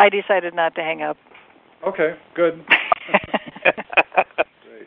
I decided not to hang up. Okay, good. Great.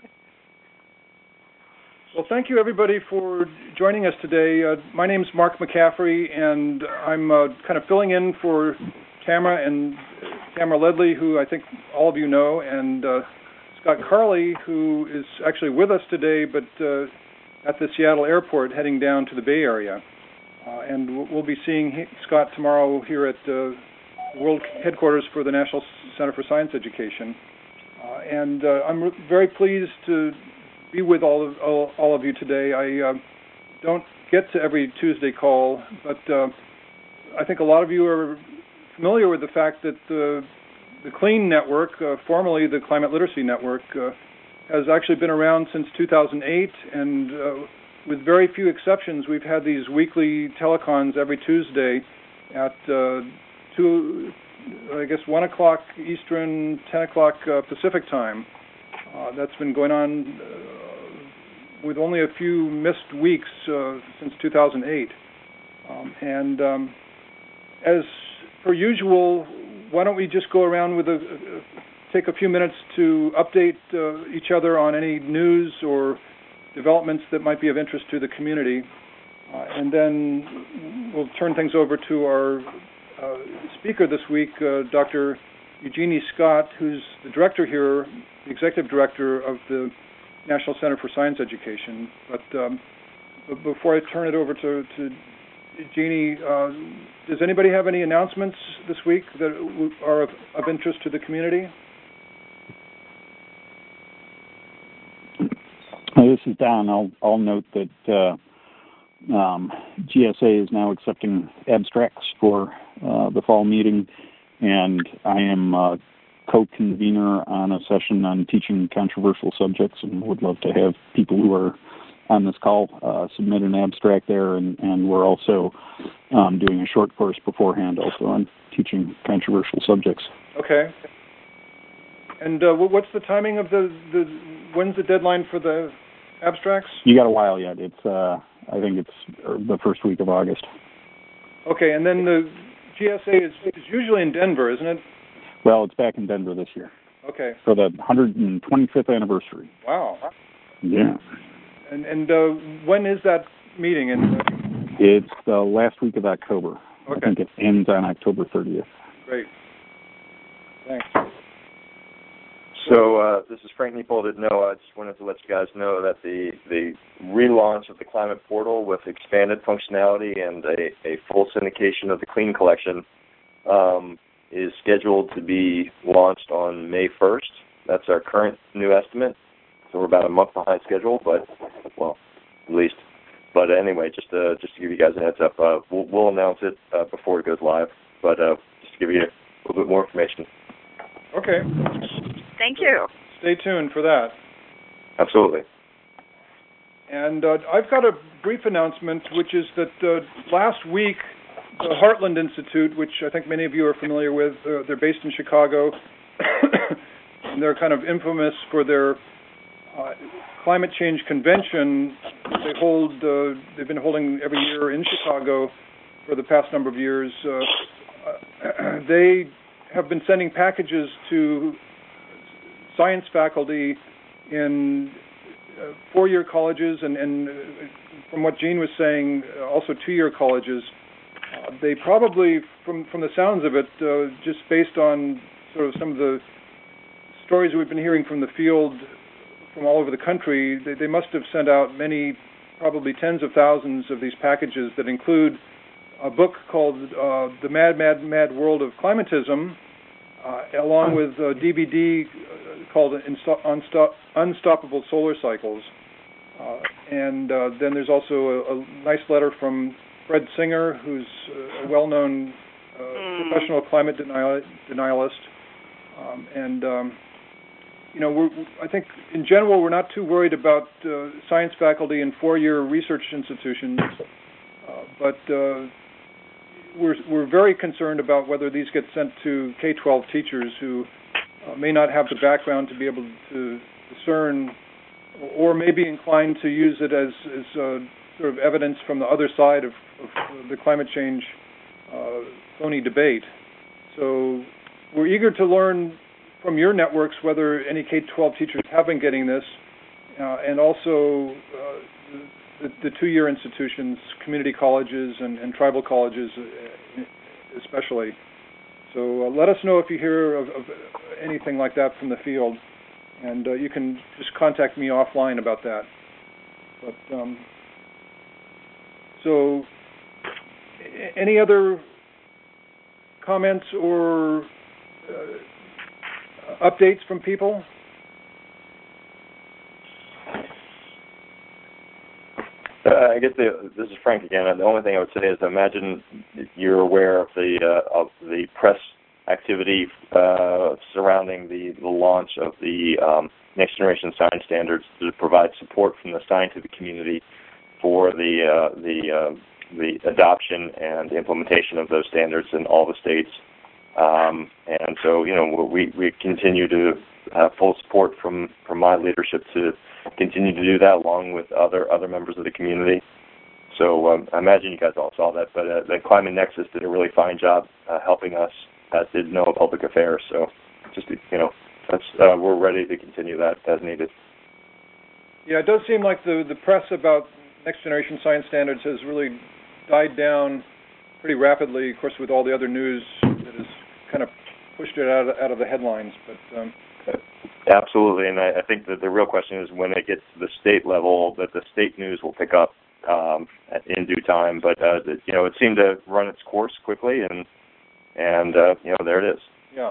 Well, thank you, everybody, for joining us today. My name's Mark McCaffrey, and I'm kind of filling in for Tamara Ledley, who I think all of you know, and Scott Carley, who is actually with us today, but at the Seattle airport heading down to the Bay Area. And we'll be seeing Scott tomorrow here at the World Headquarters for the National Center for Science Education. And I'm very pleased to be with all of you today. I don't get to every Tuesday call, but I think a lot of you are familiar with the fact that the CLEAN network, formerly the Climate Literacy Network, has actually been around since 2008, and with very few exceptions, we've had these weekly telecons every Tuesday at 1 o'clock Eastern, 10 o'clock Pacific time. That's been going on with only a few missed weeks since 2008. As per usual, why don't we just go around with take a few minutes to update each other on any news or developments that might be of interest to the community, and then we'll turn things over to our speaker this week, Dr. Eugenie Scott, who's the director here, the executive director of the National Center for Science Education. But before I turn it over to Eugenie, does anybody have any announcements this week that are of interest to the community? This is Don. I'll note that GSA is now accepting abstracts for the fall meeting, and I am co-convener on a session on teaching controversial subjects, and would love to have people who are on this call submit an abstract there, and we're also doing a short course beforehand also on teaching controversial subjects. Okay. And what's the timing of when's the deadline for the abstracts? You got a while yet. It's I think it's the first week of August. Okay, and then the GSA is usually in Denver, isn't it? Well, it's back in Denver this year. Okay. For the 125th anniversary. Wow. Yeah. And when is that meeting? It's the last week of October. Okay. I think it ends on October 30th. Great. Thanks. So this is Frank Neapold. I just wanted to let you guys know that the relaunch of the Climate Portal with expanded functionality and a full syndication of the CLEAN collection is scheduled to be launched on May 1st. That's our current new estimate. So we're about a month behind schedule, but, well, at least. But anyway, just to give you guys a heads up, we'll announce it before it goes live, but just to give you a little bit more information. Okay. Thank you. Stay tuned for that. Absolutely. And I've got a brief announcement, which is that last week, the Heartland Institute, which I think many of you are familiar with, they're based in Chicago, and they're kind of infamous for their climate change convention. They've been holding every year in Chicago for the past number of years. They have been sending packages to science faculty in four-year colleges and from what Gene was saying, also two-year colleges. They probably, from the sounds of it, just based on sort of some of the stories we've been hearing from the field from all over the country, they must have sent out many, probably tens of thousands of these packages that include a book called The Mad, Mad, Mad World of Climatism, along with a DVD called Unstoppable Solar Cycles. And then there's also a nice letter from Fred Singer, who's a well-known professional climate denialist. I think in general we're not too worried about science faculty in four-year research institutions, but we're very concerned about whether these get sent to K-12 teachers who may not have the background to be able to discern, or may be inclined to use it as sort of evidence from the other side of the climate change phony debate. So we're eager to learn from your networks whether any K-12 teachers have been getting this, and also the two-year institutions, community colleges and tribal colleges especially. So let us know if you hear of anything like that from the field, and you can just contact me offline about that. But so any other comments or updates from people? I guess this is Frank again. The only thing I would say is, imagine you're aware of the press activity surrounding the launch of the Next Generation Science Standards to provide support from the scientific community for the adoption and implementation of those standards in all the states. And so, we continue to have full support from my leadership to continue to do that, along with other members of the community. So I imagine you guys all saw that, but the Climate Nexus did a really fine job helping us, as did NOAA Public Affairs. So just, that's, we're ready to continue that as needed. Yeah, it does seem like the press about Next Generation Science Standards has really died down pretty rapidly, of course, with all the other news that has kind of pushed it out of the headlines. But absolutely, and I think that the real question is when it gets to the state level, that the state news will pick up in due time. But it seemed to run its course quickly, and there it is. Yeah.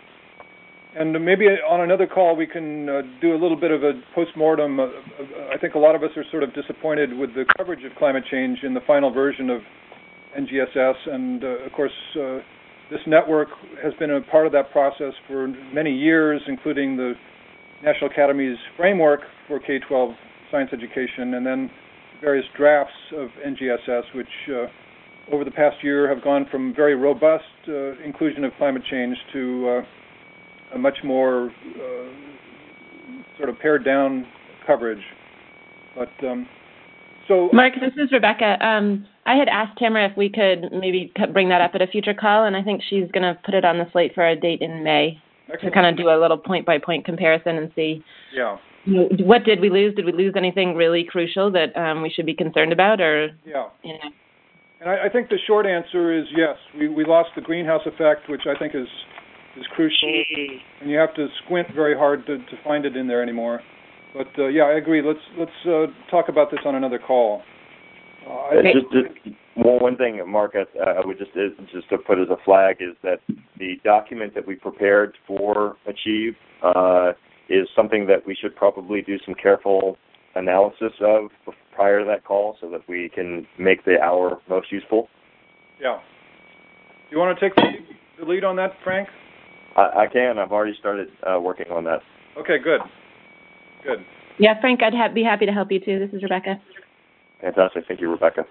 And maybe on another call we can do a little bit of a postmortem. I think a lot of us are sort of disappointed with the coverage of climate change in the final version of NGSS, and of course this network has been a part of that process for many years, including the National Academy's framework for K-12 science education, and then various drafts of NGSS, which over the past year have gone from very robust inclusion of climate change to a much more sort of pared down coverage. But so, Mark, this is Rebecca. I had asked Tamara if we could maybe bring that up at a future call, and I think she's going to put it on the slate for a date in May. Excellent. To kind of do a little point-by-point comparison and see. Yeah. What did we lose? Did we lose anything really crucial that we should be concerned about, or? Yeah. And I think the short answer is yes. We lost the greenhouse effect, which I think is crucial, and you have to squint very hard to find it in there anymore. But yeah, I agree. Let's talk about this on another call. Just one thing, Mark, I would just to put as a flag is that the document that we prepared for Achieve is something that we should probably do some careful analysis of prior to that call, so that we can make the hour most useful. Yeah. Do you want to take the lead on that, Frank? I can. I've already started working on that. Okay, good. Good. Yeah, Frank, I'd be happy to help you too. This is Rebecca. Fantastic. Thank you, Rebecca.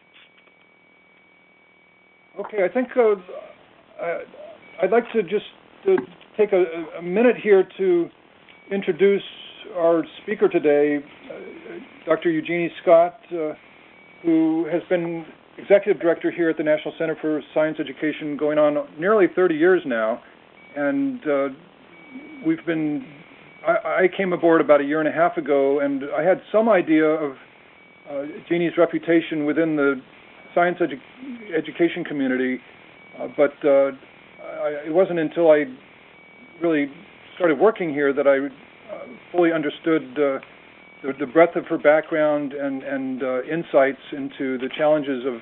Okay, I think I'd like to just take a minute here to introduce our speaker today, Dr. Eugenie Scott, who has been Executive Director here at the National Center for Science Education going on nearly 30 years now. And I came aboard about a year and a half ago, and I had some idea of Jeannie's reputation within the science education community, but it wasn't until I really started working here that I fully understood the breadth of her background and insights into the challenges of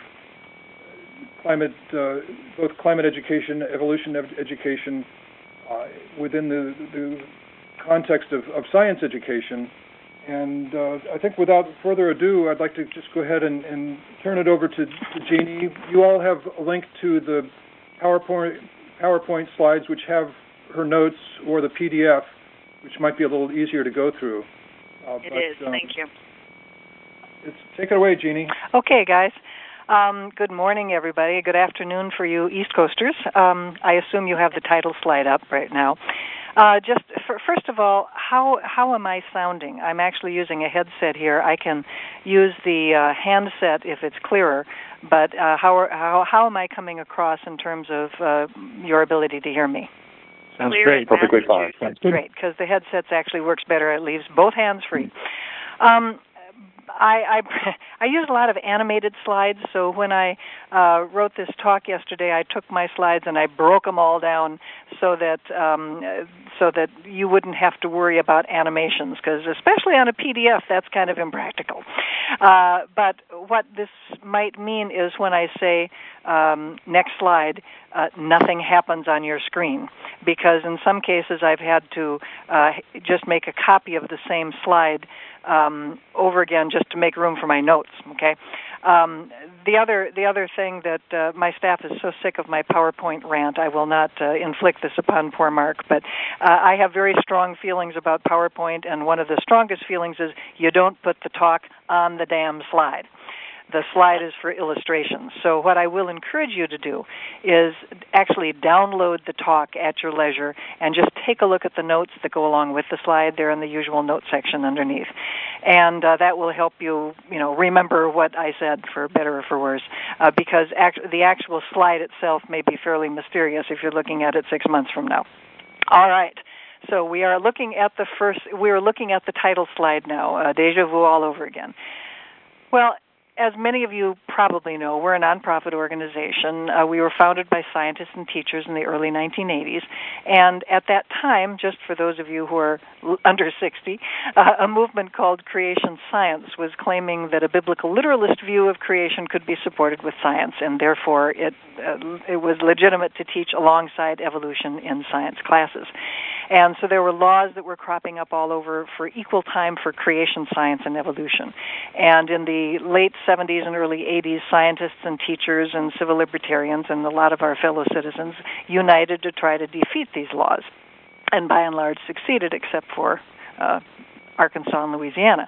both climate education, evolution education, within the context of science education. And I think without further ado, I'd like to just go ahead and turn it over to Jeannie. You all have a link to the PowerPoint slides, which have her notes, or the PDF, which might be a little easier to go through. It is. Thank you. Take it away, Jeannie. Okay, guys. Good morning, everybody. Good afternoon for you East Coasters. I assume you have the title slide up right now. First of all, how am I sounding? I'm actually using a headset here. I can use the handset if it's clearer, but how am I coming across in terms of your ability to hear me? Sounds great. Perfectly fine. That's great, because the headset actually works better. It leaves both hands free. I use a lot of animated slides, so when I wrote this talk yesterday, I took my slides and I broke them all down so that you wouldn't have to worry about animations, because especially on a PDF, that's kind of impractical. But what this might mean is when I say next slide, nothing happens on your screen, because in some cases I've had to just make a copy of the same slide over again just to make room for my notes. Okay. The other thing that my staff is so sick of my PowerPoint rant, I will not inflict this upon poor Mark, but I have very strong feelings about PowerPoint, and one of the strongest feelings is you don't put the talk on the damn slide. The slide is for illustrations. So what I will encourage you to do is actually download the talk at your leisure and just take a look at the notes that go along with the slide. They're in the usual note section underneath. And that will help you, remember what I said, for better or for worse, because the actual slide itself may be fairly mysterious if you're looking at it 6 months from now. All right. So we are looking at the title slide now, Deja Vu all over again. Well, as many of you probably know, we're a nonprofit organization. We were founded by scientists and teachers in the early 1980s. And at that time, just for those of you who are under 60, a movement called Creation Science was claiming that a biblical literalist view of creation could be supported with science, and therefore it was legitimate to teach alongside evolution in science classes. And so there were laws that were cropping up all over for equal time for creation science and evolution. And in the late 70s and early 80s, scientists and teachers and civil libertarians and a lot of our fellow citizens united to try to defeat these laws, and by and large succeeded, except for Arkansas and Louisiana.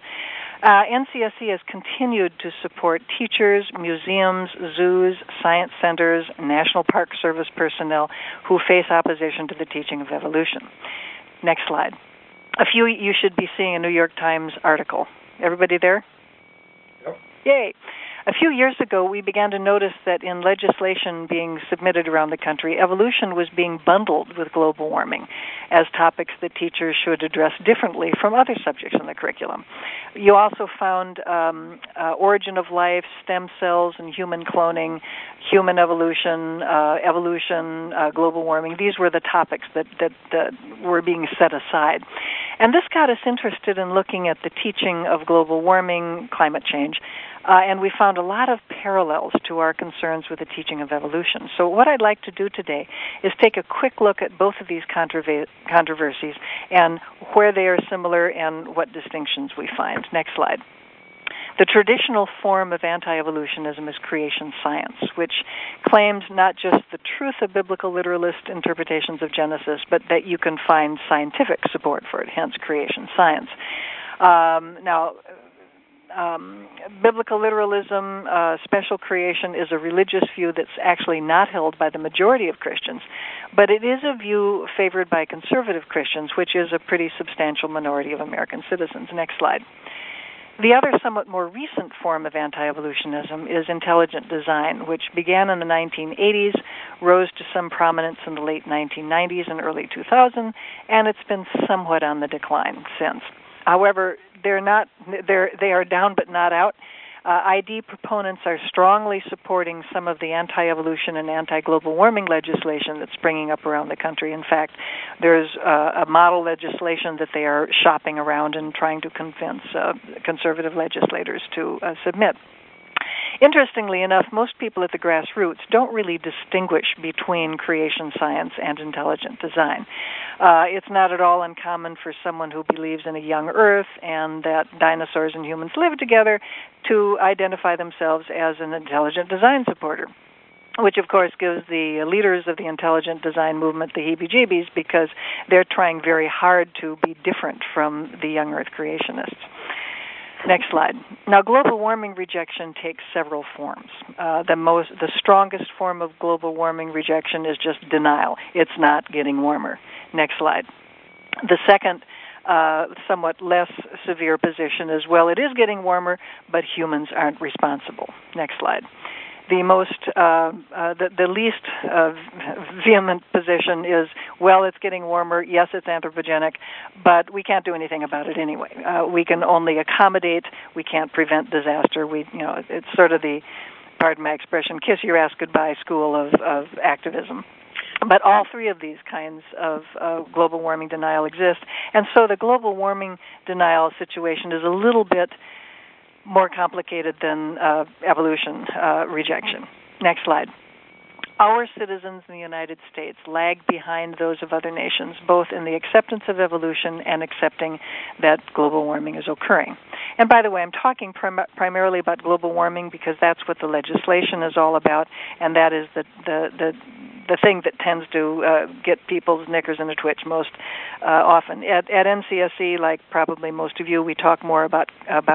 NCSC has continued to support teachers, museums, zoos, science centers, National Park Service personnel who face opposition to the teaching of evolution. Next slide. You should be seeing a New York Times article. Everybody there? Yep. Yay. A few years ago, we began to notice that in legislation being submitted around the country, evolution was being bundled with global warming as topics that teachers should address differently from other subjects in the curriculum. You also found origin of life, stem cells, and human cloning, human evolution, global warming. These were the topics that were being set aside. And this got us interested in looking at the teaching of global warming, climate change, and we found a lot of parallels to our concerns with the teaching of evolution. So what I'd like to do today is take a quick look at both of these controversies and where they are similar and what distinctions we find. Next slide. The traditional form of anti-evolutionism is creation science, which claims not just the truth of biblical literalist interpretations of Genesis, but that you can find scientific support for it, hence creation science. Biblical literalism, special creation, is a religious view that's actually not held by the majority of Christians, but it is a view favored by conservative Christians, which is a pretty substantial minority of American citizens. Next slide. The other somewhat more recent form of anti-evolutionism is intelligent design, which began in the 1980s, rose to some prominence in the late 1990s and early 2000s, and it's been somewhat on the decline since. However, they are down but not out. ID proponents are strongly supporting some of the anti-evolution and anti-global warming legislation that's springing up around the country. In fact, there's a model legislation that they are shopping around and trying to convince conservative legislators to submit. Interestingly enough, most people at the grassroots don't really distinguish between creation science and intelligent design. It's not at all uncommon for someone who believes in a young Earth and that dinosaurs and humans live together to identify themselves as an intelligent design supporter, which of course gives the leaders of the intelligent design movement the heebie-jeebies, because they're trying very hard to be different from the young Earth creationists. Next slide. Now, global warming rejection takes several forms. The strongest form of global warming rejection is just denial. It's not getting warmer. Next slide. The second, somewhat less severe position is, well, it is getting warmer, but humans aren't responsible. Next slide. The least vehement position is, well, it's getting warmer. Yes, it's anthropogenic, but we can't do anything about it anyway. We can only accommodate. We can't prevent disaster. It's sort of the, pardon my expression, kiss your ass goodbye school of activism. But all three of these kinds of global warming denial exist, and so the global warming denial situation is a little bit more complicated than evolution rejection. Next slide. Our citizens in the United States lag behind those of other nations, both in the acceptance of evolution and accepting that global warming is occurring. And by the way, I'm talking primarily about global warming because that's what the legislation is all about, and that is the thing that tends to get people's knickers in a twitch most often. At NCSE, like probably most of you, we talk more about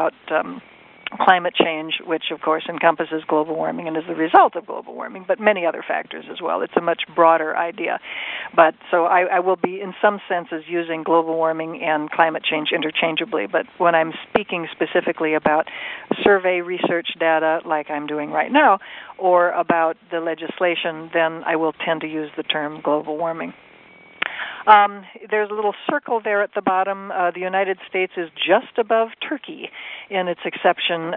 climate change, which of course encompasses global warming and is the result of global warming, but many other factors as well. It's a much broader idea. But so I will be in some senses using global warming and climate change interchangeably, but when I'm speaking specifically about survey research data like I'm doing right now, or about the legislation, then I will tend to use the term global warming. There's a little circle there at the bottom. The United States is just above Turkey in its acceptance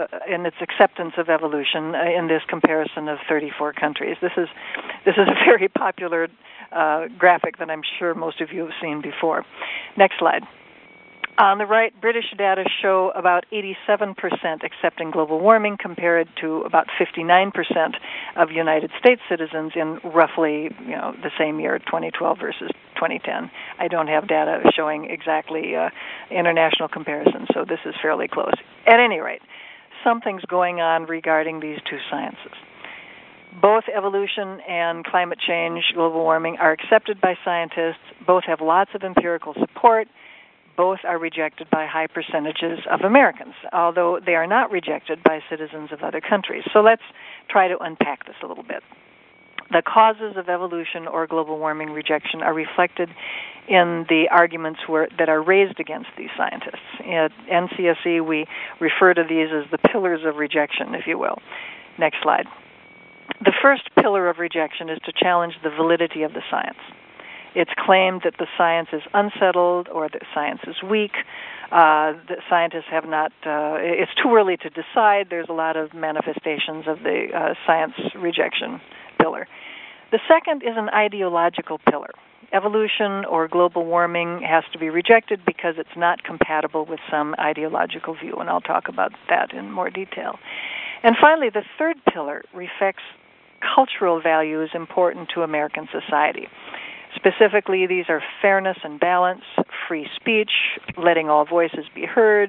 of evolution in this comparison of 34 countries. This is a very popular graphic that I'm sure most of you have seen before. Next slide. On the right, British data show about 87% accepting global warming compared to about 59% of United States citizens in roughly, the same year, 2012 versus 2010. I don't have data showing exactly international comparisons, so this is fairly close. At any rate, something's going on regarding these two sciences. Both evolution and climate change, global warming, are accepted by scientists. Both have lots of empirical support. Both are rejected by high percentages of Americans, although they are not rejected by citizens of other countries. So let's try to unpack this a little bit. The causes of evolution or global warming rejection are reflected in the arguments that are raised against these scientists. At NCSE, we refer to these as the pillars of rejection, if you will. Next slide. The first pillar of rejection is to challenge the validity of the science. It's claimed that the science is unsettled or that science is weak. That scientists have not, it's too early to decide. There's a lot of manifestations of the science rejection pillar. The second is an ideological pillar. Evolution or global warming has to be rejected because it's not compatible with some ideological view, and I'll talk about that in more detail. And finally, the third pillar reflects cultural values important to American society. Specifically, these are fairness and balance, free speech, letting all voices be heard,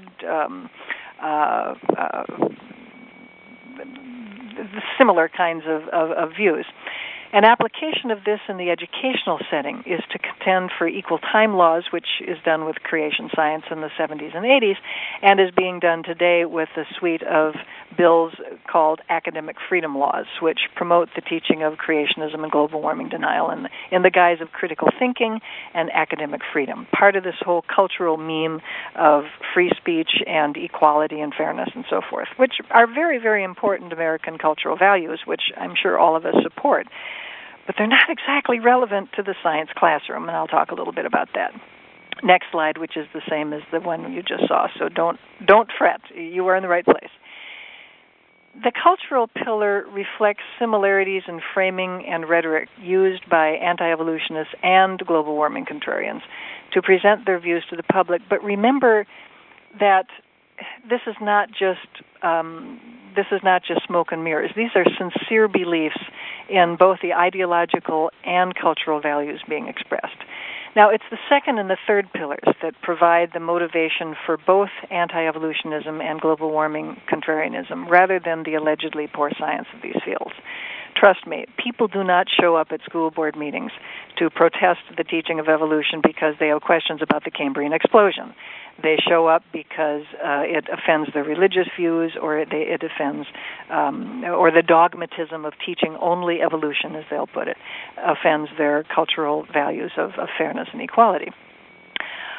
similar kinds of views. An application of this in the educational setting is to contend for equal time laws, which is done with creation science in the 70s and 80s, and is being done today with a suite of bills called academic freedom laws, which promote the teaching of creationism and global warming denial in the guise of critical thinking and academic freedom. Part of this whole cultural meme of free speech and equality and fairness and so forth, which are very, very important American cultural values, which I'm sure all of us support. But they're not exactly relevant to the science classroom, and I'll talk a little bit about that. Next slide, which is the same as the one you just saw, so don't fret. You are in the right place. The cultural pillar reflects similarities in framing and rhetoric used by anti-evolutionists and global warming contrarians to present their views to the public. But remember that this is not just smoke and mirrors. These are sincere beliefs in both the ideological and cultural values being expressed. Now, it's the second and the third pillars that provide the motivation for both anti-evolutionism and global warming contrarianism, rather than the allegedly poor science of these fields. Trust me, people do not show up at school board meetings to protest the teaching of evolution because they have questions about the Cambrian explosion. They show up because it offends their religious views, or it offends, or the dogmatism of teaching only evolution, as they'll put it, offends their cultural values of fairness and equality.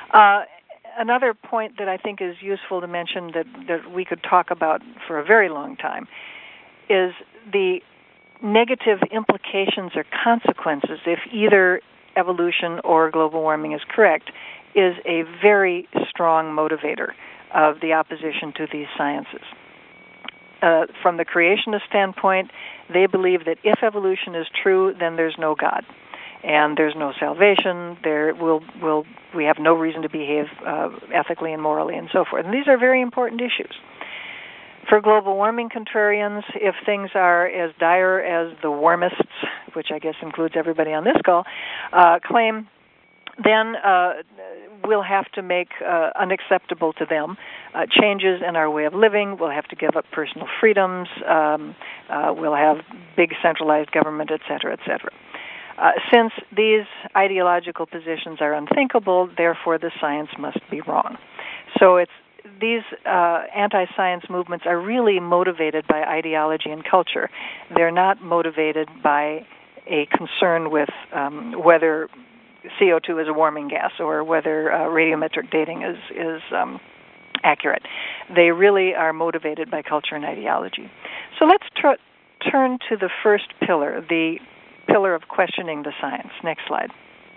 Another point that I think is useful to mention that we could talk about for a very long time is the negative implications or consequences if either evolution or global warming is correct is a very strong motivator of the opposition to these sciences. From the creationist standpoint, they believe that if evolution is true, then there's no God, and there's no salvation. We have no reason to behave ethically and morally, and so forth. And these are very important issues. For global warming contrarians, if things are as dire as the warmists, which I guess includes everybody on this call, claim, then we'll have to make unacceptable to them changes in our way of living. We'll have to give up personal freedoms. We'll have big centralized government, et cetera, et cetera. Since these ideological positions are unthinkable, therefore the science must be wrong. So these anti-science movements are really motivated by ideology and culture. They're not motivated by a concern with whether CO2 is a warming gas or whether radiometric dating is accurate. They really are motivated by culture and ideology. So let's turn to the first pillar, the pillar of questioning the science. Next slide.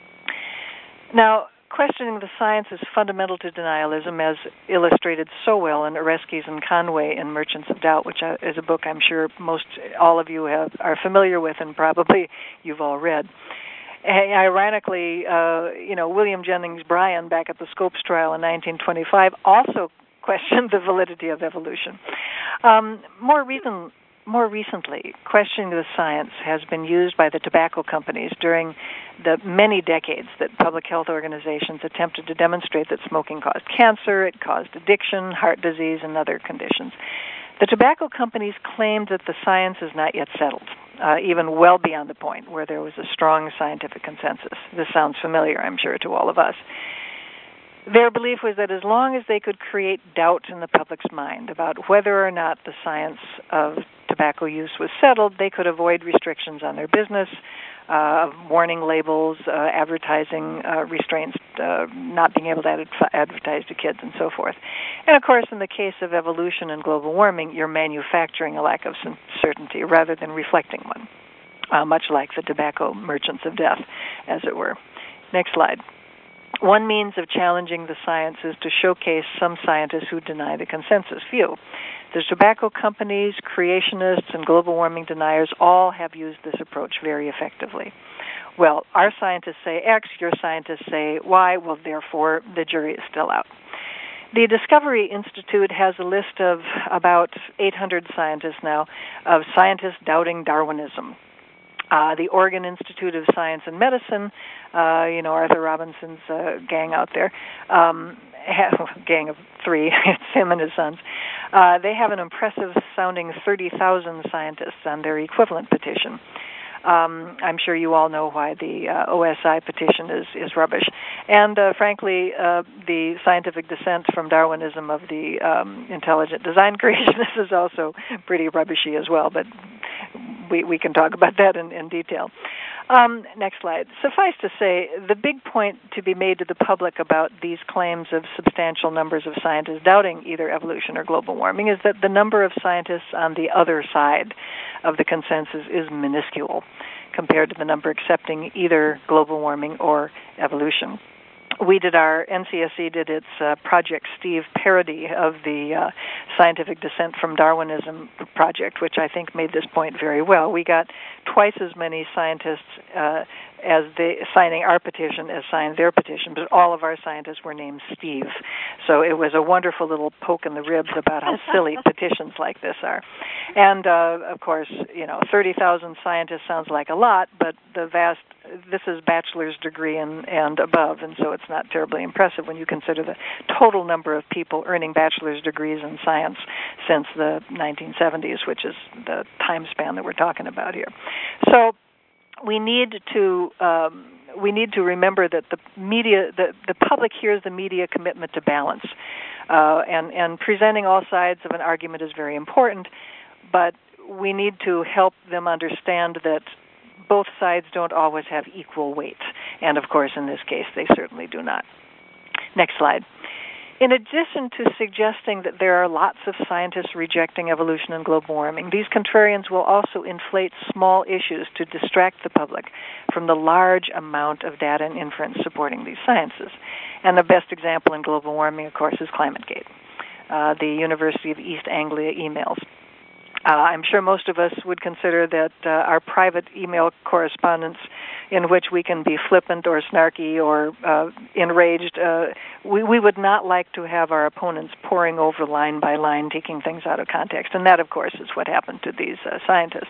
Now, questioning the science is fundamental to denialism, as illustrated so well in Oreskes and Conway in Merchants of Doubt, which is a book I'm sure all of you are familiar with and probably you've all read. Ironically, William Jennings Bryan, back at the Scopes trial in 1925, also questioned the validity of evolution. More recently, questioning the science has been used by the tobacco companies during the many decades that public health organizations attempted to demonstrate that smoking caused cancer, it caused addiction, heart disease, and other conditions. The tobacco companies claimed that the science is not yet settled, even well beyond the point where there was a strong scientific consensus. This sounds familiar, I'm sure, to all of us. Their belief was that as long as they could create doubt in the public's mind about whether or not the science of tobacco use was settled, they could avoid restrictions on their business, warning labels, advertising restraints, not being able to advertise to kids, and so forth. And of course, in the case of evolution and global warming, you're manufacturing a lack of certainty rather than reflecting one, much like the tobacco merchants of death, as it were. Next slide. One means of challenging the science is to showcase some scientists who deny the consensus view. The tobacco companies, creationists, and global warming deniers all have used this approach very effectively. Well, our scientists say X, your scientists say Y, well, therefore, the jury is still out. The Discovery Institute has a list of about 800 scientists now, of scientists doubting Darwinism. The Oregon Institute of Science and Medicine, Arthur Robinson's gang out there, gang of three, it's him and his sons. They have an impressive-sounding 30,000 scientists on their equivalent petition. I'm sure you all know why the OSI petition is rubbish. And frankly, the scientific dissent from Darwinism of the intelligent design creationists is also pretty rubbishy as well, but we can talk about that in detail. Next slide. Suffice to say, the big point to be made to the public about these claims of substantial numbers of scientists doubting either evolution or global warming is that the number of scientists on the other side of the consensus is minuscule compared to the number accepting either global warming or evolution. NCSE did its Project Steve parody of the Scientific Dissent from Darwinism project, which I think made this point very well. We got twice as many scientists as signing our petition as signed their petition, but all of our scientists were named Steve. So it was a wonderful little poke in the ribs about how silly petitions like this are. And, of course, 30,000 scientists sounds like a lot, but this is bachelor's degree and above, and so it's not terribly impressive when you consider the total number of people earning bachelor's degrees in science since the 1970s, which is the time span that we're talking about here. So we need to remember that the media, the public hears the media commitment to balance, and presenting all sides of an argument is very important, but we need to help them understand that both sides don't always have equal weight, and of course in this case they certainly do not. Next slide. In addition to suggesting that there are lots of scientists rejecting evolution and global warming, these contrarians will also inflate small issues to distract the public from the large amount of data and inference supporting these sciences. And the best example in global warming, of course, is ClimateGate, the University of East Anglia emails. I'm sure most of us would consider that our private email correspondence, in which we can be flippant or snarky or enraged, we would not like to have our opponents poring over line by line, taking things out of context. And that, of course, is what happened to these scientists.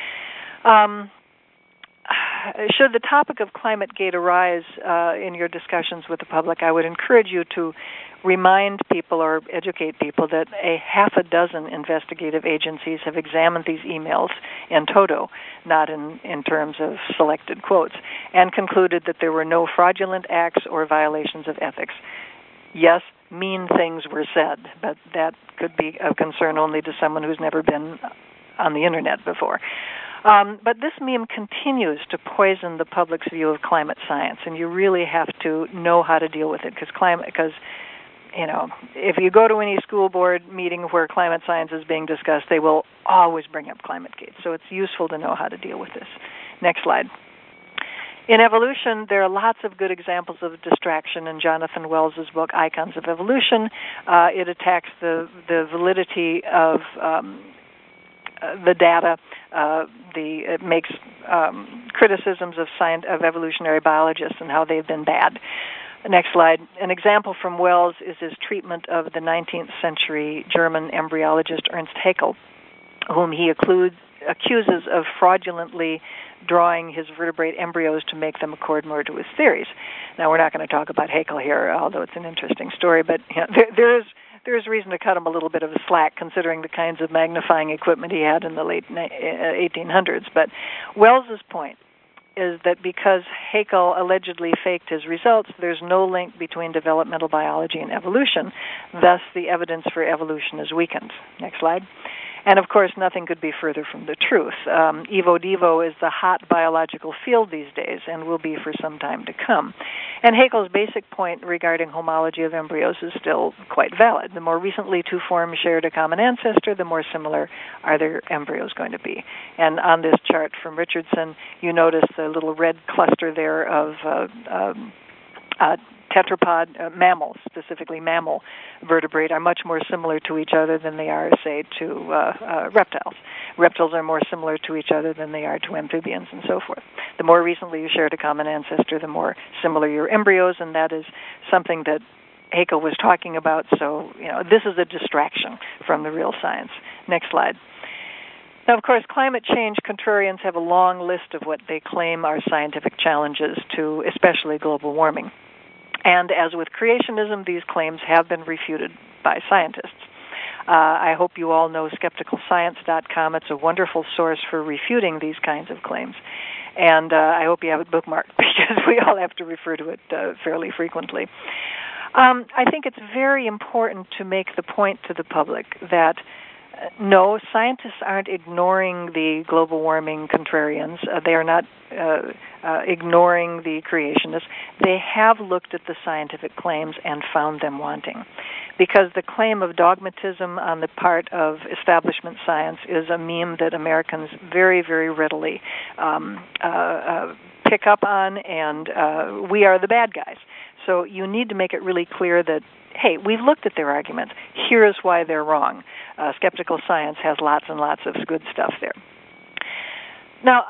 Should the topic of ClimateGate arise in your discussions with the public, I would encourage you to remind people or educate people that a half a dozen investigative agencies have examined these emails in toto, not in terms of selected quotes, and concluded that there were no fraudulent acts or violations of ethics. Yes, mean things were said, but that could be of concern only to someone who's never been on the Internet before. But this meme continues to poison the public's view of climate science, and you really have to know how to deal with it, because you know, if you go to any school board meeting where climate science is being discussed, they will always bring up ClimateGate. So it's useful to know how to deal with this. Next slide. In evolution, there are lots of good examples of distraction in Jonathan Wells' book, Icons of Evolution. It attacks the validity of the data. It makes criticisms of evolutionary biologists and how they've been bad. Next slide. An example from Wells is his treatment of the 19th century German embryologist Ernst Haeckel, whom he accuses of fraudulently drawing his vertebrate embryos to make them accord more to his theories. Now, we're not going to talk about Haeckel here, although it's an interesting story, but you know, there is reason to cut him a little bit of a slack, considering the kinds of magnifying equipment he had in the late 1800s. But Wells's point is that because Haeckel allegedly faked his results, there's no link between developmental biology and evolution. Thus, the evidence for evolution is weakened. Next slide. And, of course, nothing could be further from the truth. Evo Devo is the hot biological field these days and will be for some time to come. And Haeckel's basic point regarding homology of embryos is still quite valid. The more recently two forms shared a common ancestor, the more similar are their embryos going to be. And on this chart from Richardson, you notice the little red cluster there of tetrapod mammals, specifically mammal vertebrate, are much more similar to each other than they are, say, to reptiles. Reptiles are more similar to each other than they are to amphibians and so forth. The more recently you shared a common ancestor, the more similar your embryos, and that is something that Haeckel was talking about. So, you know, this is a distraction from the real science. Next slide. Now, of course, climate change contrarians have a long list of what they claim are scientific challenges to especially global warming. And as with creationism, these claims have been refuted by scientists. I hope you all know skepticalscience.com. It's a wonderful source for refuting these kinds of claims. And I hope you have it bookmarked, because we all have to refer to it fairly frequently. I think it's very important to make the point to the public that no, scientists aren't ignoring the global warming contrarians. They are not ignoring the creationists. They have looked at the scientific claims and found them wanting. Because the claim of dogmatism on the part of establishment science is a meme that Americans very, very readily pick up on, and we are the bad guys. So you need to make it really clear that, hey, we've looked at their arguments. Here is why they're wrong. Skeptical Science has lots and lots of good stuff there. Now,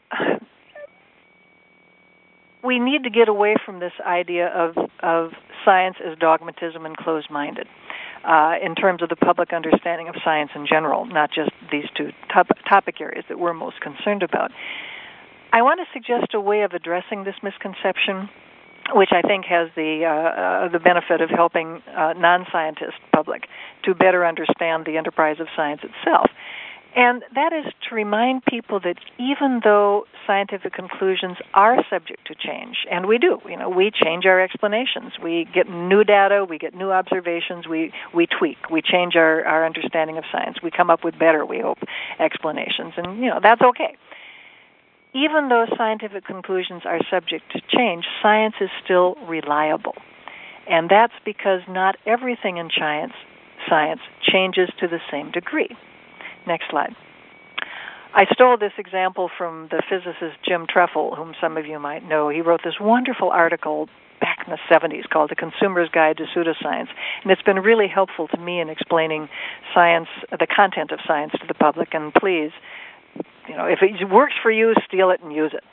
we need to get away from this idea of science as dogmatism and closed-minded in terms of the public understanding of science in general, not just these two topic areas that we're most concerned about. I want to suggest a way of addressing this misconception, which I think has the benefit of helping non-scientist public to better understand the enterprise of science itself. And that is to remind people that even though scientific conclusions are subject to change, and we do, we change our explanations. We get new data, we get new observations, we tweak, we change our understanding of science. We come up with better, we hope, explanations, and that's okay. Even though scientific conclusions are subject to change, science is still reliable. And that's because not everything in science changes to the same degree. Next slide. I stole this example from the physicist Jim Trefil, whom some of you might know. He wrote this wonderful article back in the 70s called The Consumer's Guide to Pseudoscience, and it's been really helpful to me in explaining science, the content of science to the public, and please, if it works for you, steal it and use it.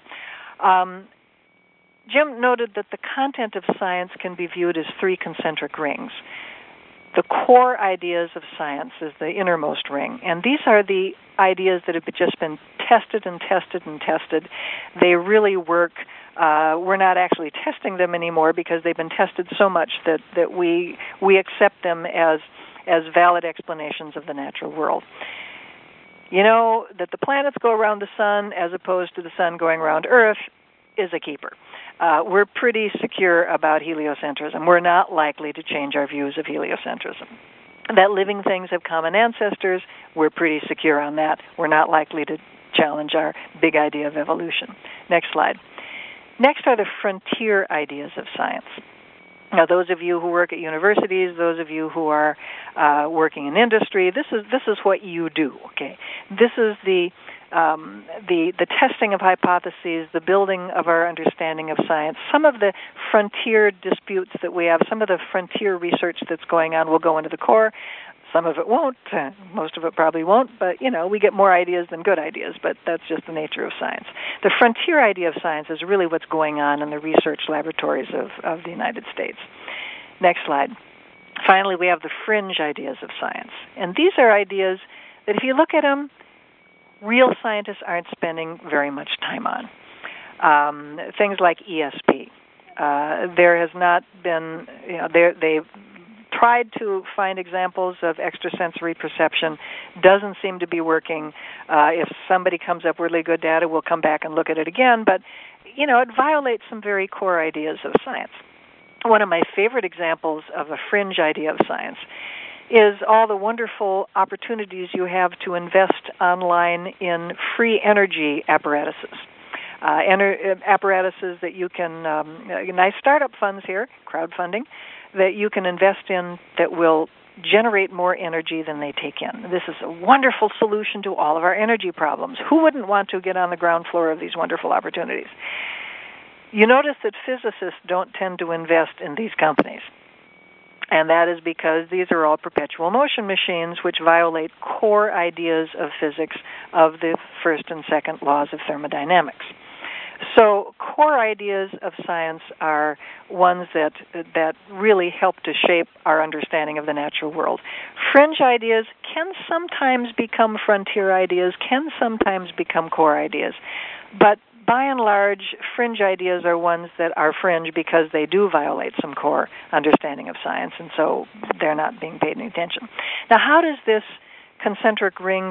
Jim noted that the content of science can be viewed as three concentric rings. The core ideas of science is the innermost ring, and these are the ideas that have just been tested and tested and tested. They really work. We're not actually testing them anymore because they've been tested so much that we accept them as valid explanations of the natural world. That the planets go around the sun as opposed to the sun going around Earth is a keeper. We're pretty secure about heliocentrism. We're not likely to change our views of heliocentrism. That living things have common ancestors, we're pretty secure on that. We're not likely to challenge our big idea of evolution. Next slide. Next are the frontier ideas of science. Now, those of you who work at universities, those of you who are working in industry, this is what you do. Okay, this is the testing of hypotheses, the building of our understanding of science. Some of the frontier disputes that we have, some of the frontier research that's going on will go into the core. Some of it won't. Most of it probably won't. But, we get more ideas than good ideas. But that's just the nature of science. The frontier idea of science is really what's going on in the research laboratories of the United States. Next slide. Finally, we have the fringe ideas of science. And these are ideas that if you look at them, real scientists aren't spending very much time on. Things like ESP. There has not been, they've tried to find examples of extrasensory perception. Doesn't seem to be working. If somebody comes up with really good data, we'll come back and look at it again. But, it violates some very core ideas of science. One of my favorite examples of a fringe idea of science is all the wonderful opportunities you have to invest online in free energy apparatuses. Apparatuses that you can, nice startup funds here, crowdfunding, that you can invest in that will generate more energy than they take in. This is a wonderful solution to all of our energy problems. Who wouldn't want to get on the ground floor of these wonderful opportunities? You notice that physicists don't tend to invest in these companies. And that is because these are all perpetual motion machines which violate core ideas of physics of the first and second laws of thermodynamics. So core ideas of science are ones that really help to shape our understanding of the natural world. Fringe ideas can sometimes become frontier ideas, can sometimes become core ideas. But by and large, fringe ideas are ones that are fringe because they do violate some core understanding of science, and so they're not being paid any attention. Now, how does this concentric ring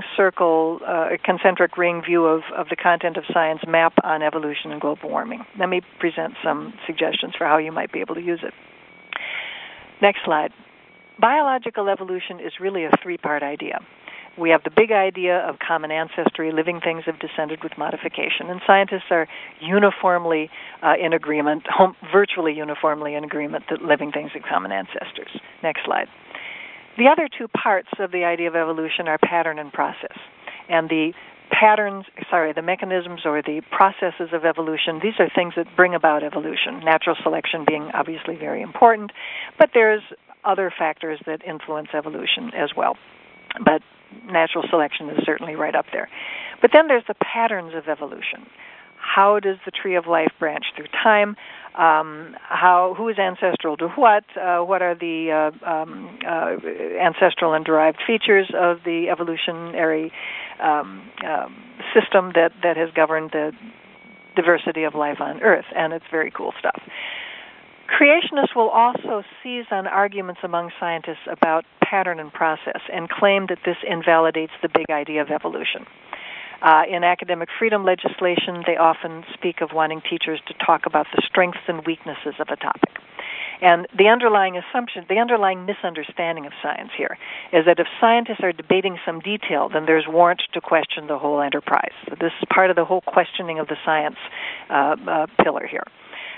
view of the content of science map on evolution and global warming? Let me present some suggestions for how you might be able to use it. Next slide. Biological evolution is really a three-part idea. We have the big idea of common ancestry. Living things have descended with modification, and scientists are uniformly in agreement, virtually uniformly in agreement that living things have common ancestors. Next slide. The other two parts of the idea of evolution are pattern and process. And the mechanisms or the processes of evolution, these are things that bring about evolution, natural selection being obviously very important, but there's other factors that influence evolution as well. But natural selection is certainly right up there. But then there's the patterns of evolution. How does the tree of life branch through time? Who is ancestral to what? What are the ancestral and derived features of the evolutionary system that has governed the diversity of life on Earth? And it's very cool stuff. Creationists will also seize on arguments among scientists about pattern and process and claim that this invalidates the big idea of evolution. In academic freedom legislation, they often speak of wanting teachers to talk about the strengths and weaknesses of a topic. And the underlying misunderstanding of science here is that if scientists are debating some detail, then there's warrant to question the whole enterprise. So this is part of the whole questioning of the science pillar here.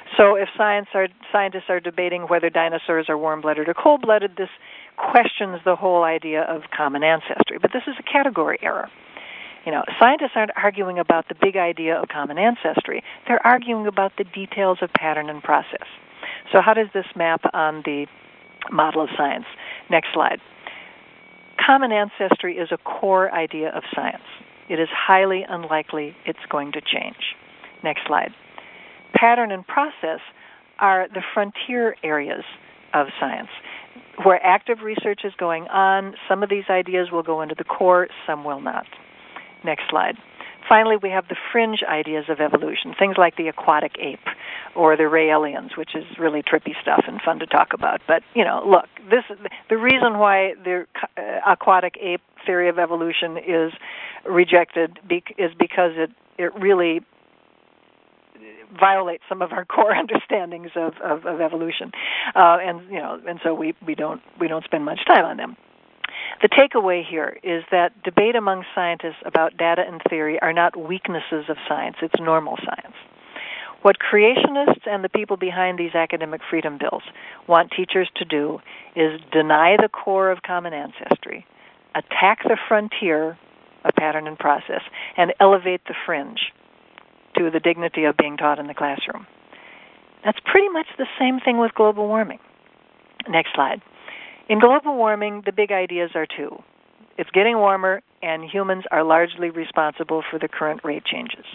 So if scientists are debating whether dinosaurs are warm-blooded or cold-blooded, this questions the whole idea of common ancestry. But this is a category error. Scientists aren't arguing about the big idea of common ancestry. They're arguing about the details of pattern and process. So how does this map on the model of science? Next slide. Common ancestry is a core idea of science. It is highly unlikely it's going to change. Next slide. Pattern and process are the frontier areas of science, where active research is going on. Some of these ideas will go into the core, some will not. Next slide. Finally, we have the fringe ideas of evolution, things like the aquatic ape or the Raelians, which is really trippy stuff and fun to talk about. But, look, the reason why the aquatic ape theory of evolution is rejected is because it really violates some of our core understandings of evolution, and so we don't spend much time on them. The takeaway here is that debate among scientists about data and theory are not weaknesses of science, it's normal science. What creationists and the people behind these academic freedom bills want teachers to do is deny the core of common ancestry, attack the frontier of pattern and process, and elevate the fringe to the dignity of being taught in the classroom. That's pretty much the same thing with global warming. Next slide. In global warming, the big ideas are two. It's getting warmer, and humans are largely responsible for the current rate changes.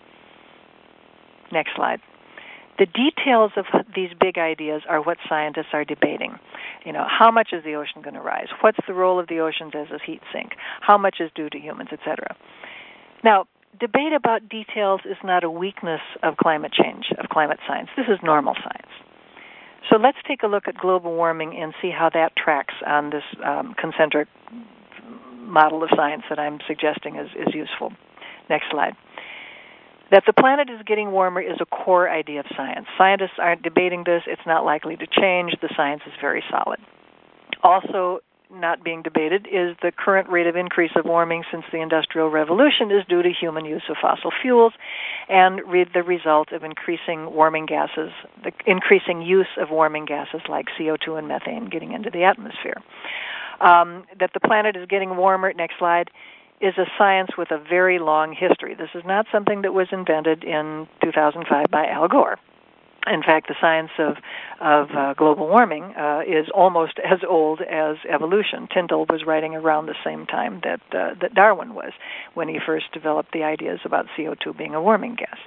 Next slide. The details of these big ideas are what scientists are debating. How much is the ocean going to rise? What's the role of the oceans as a heat sink? How much is due to humans, etc.? Now, debate about details is not a weakness of climate change, of climate science. This is normal science. So let's take a look at global warming and see how that tracks on this concentric model of science that I'm suggesting is useful. Next slide. That the planet is getting warmer is a core idea of science. Scientists aren't debating this. It's not likely to change. The science is very solid. Also not being debated is the current rate of increase of warming since the Industrial Revolution is due to human use of fossil fuels and the result of increasing warming gases, the increasing use of warming gases like CO2 and methane getting into the atmosphere. That the planet is getting warmer, next slide, is a science with a very long history. This is not something that was invented in 2005 by Al Gore. In fact, the science of global warming is almost as old as evolution. Tyndall was writing around the same time that Darwin was, when he first developed the ideas about CO2 being a warming gas.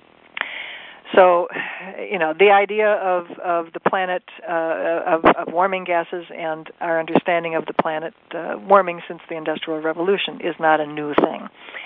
So, the idea of the planet, of warming gases and our understanding of the planet warming since the Industrial Revolution is not a new thing.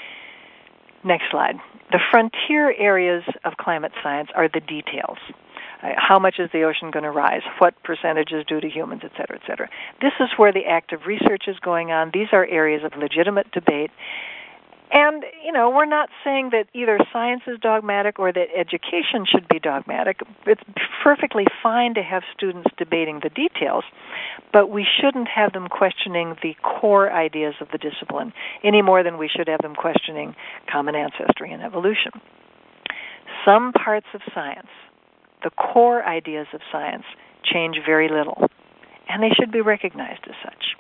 Next slide. The frontier areas of climate science are the details. How much is the ocean going to rise? What percentage is due to humans, et cetera, et cetera. This is where the active research is going on. These are areas of legitimate debate. And, we're not saying that either science is dogmatic or that education should be dogmatic. It's perfectly fine to have students debating the details, but we shouldn't have them questioning the core ideas of the discipline any more than we should have them questioning common ancestry and evolution. Some parts of science, the core ideas of science, change very little, and they should be recognized as such.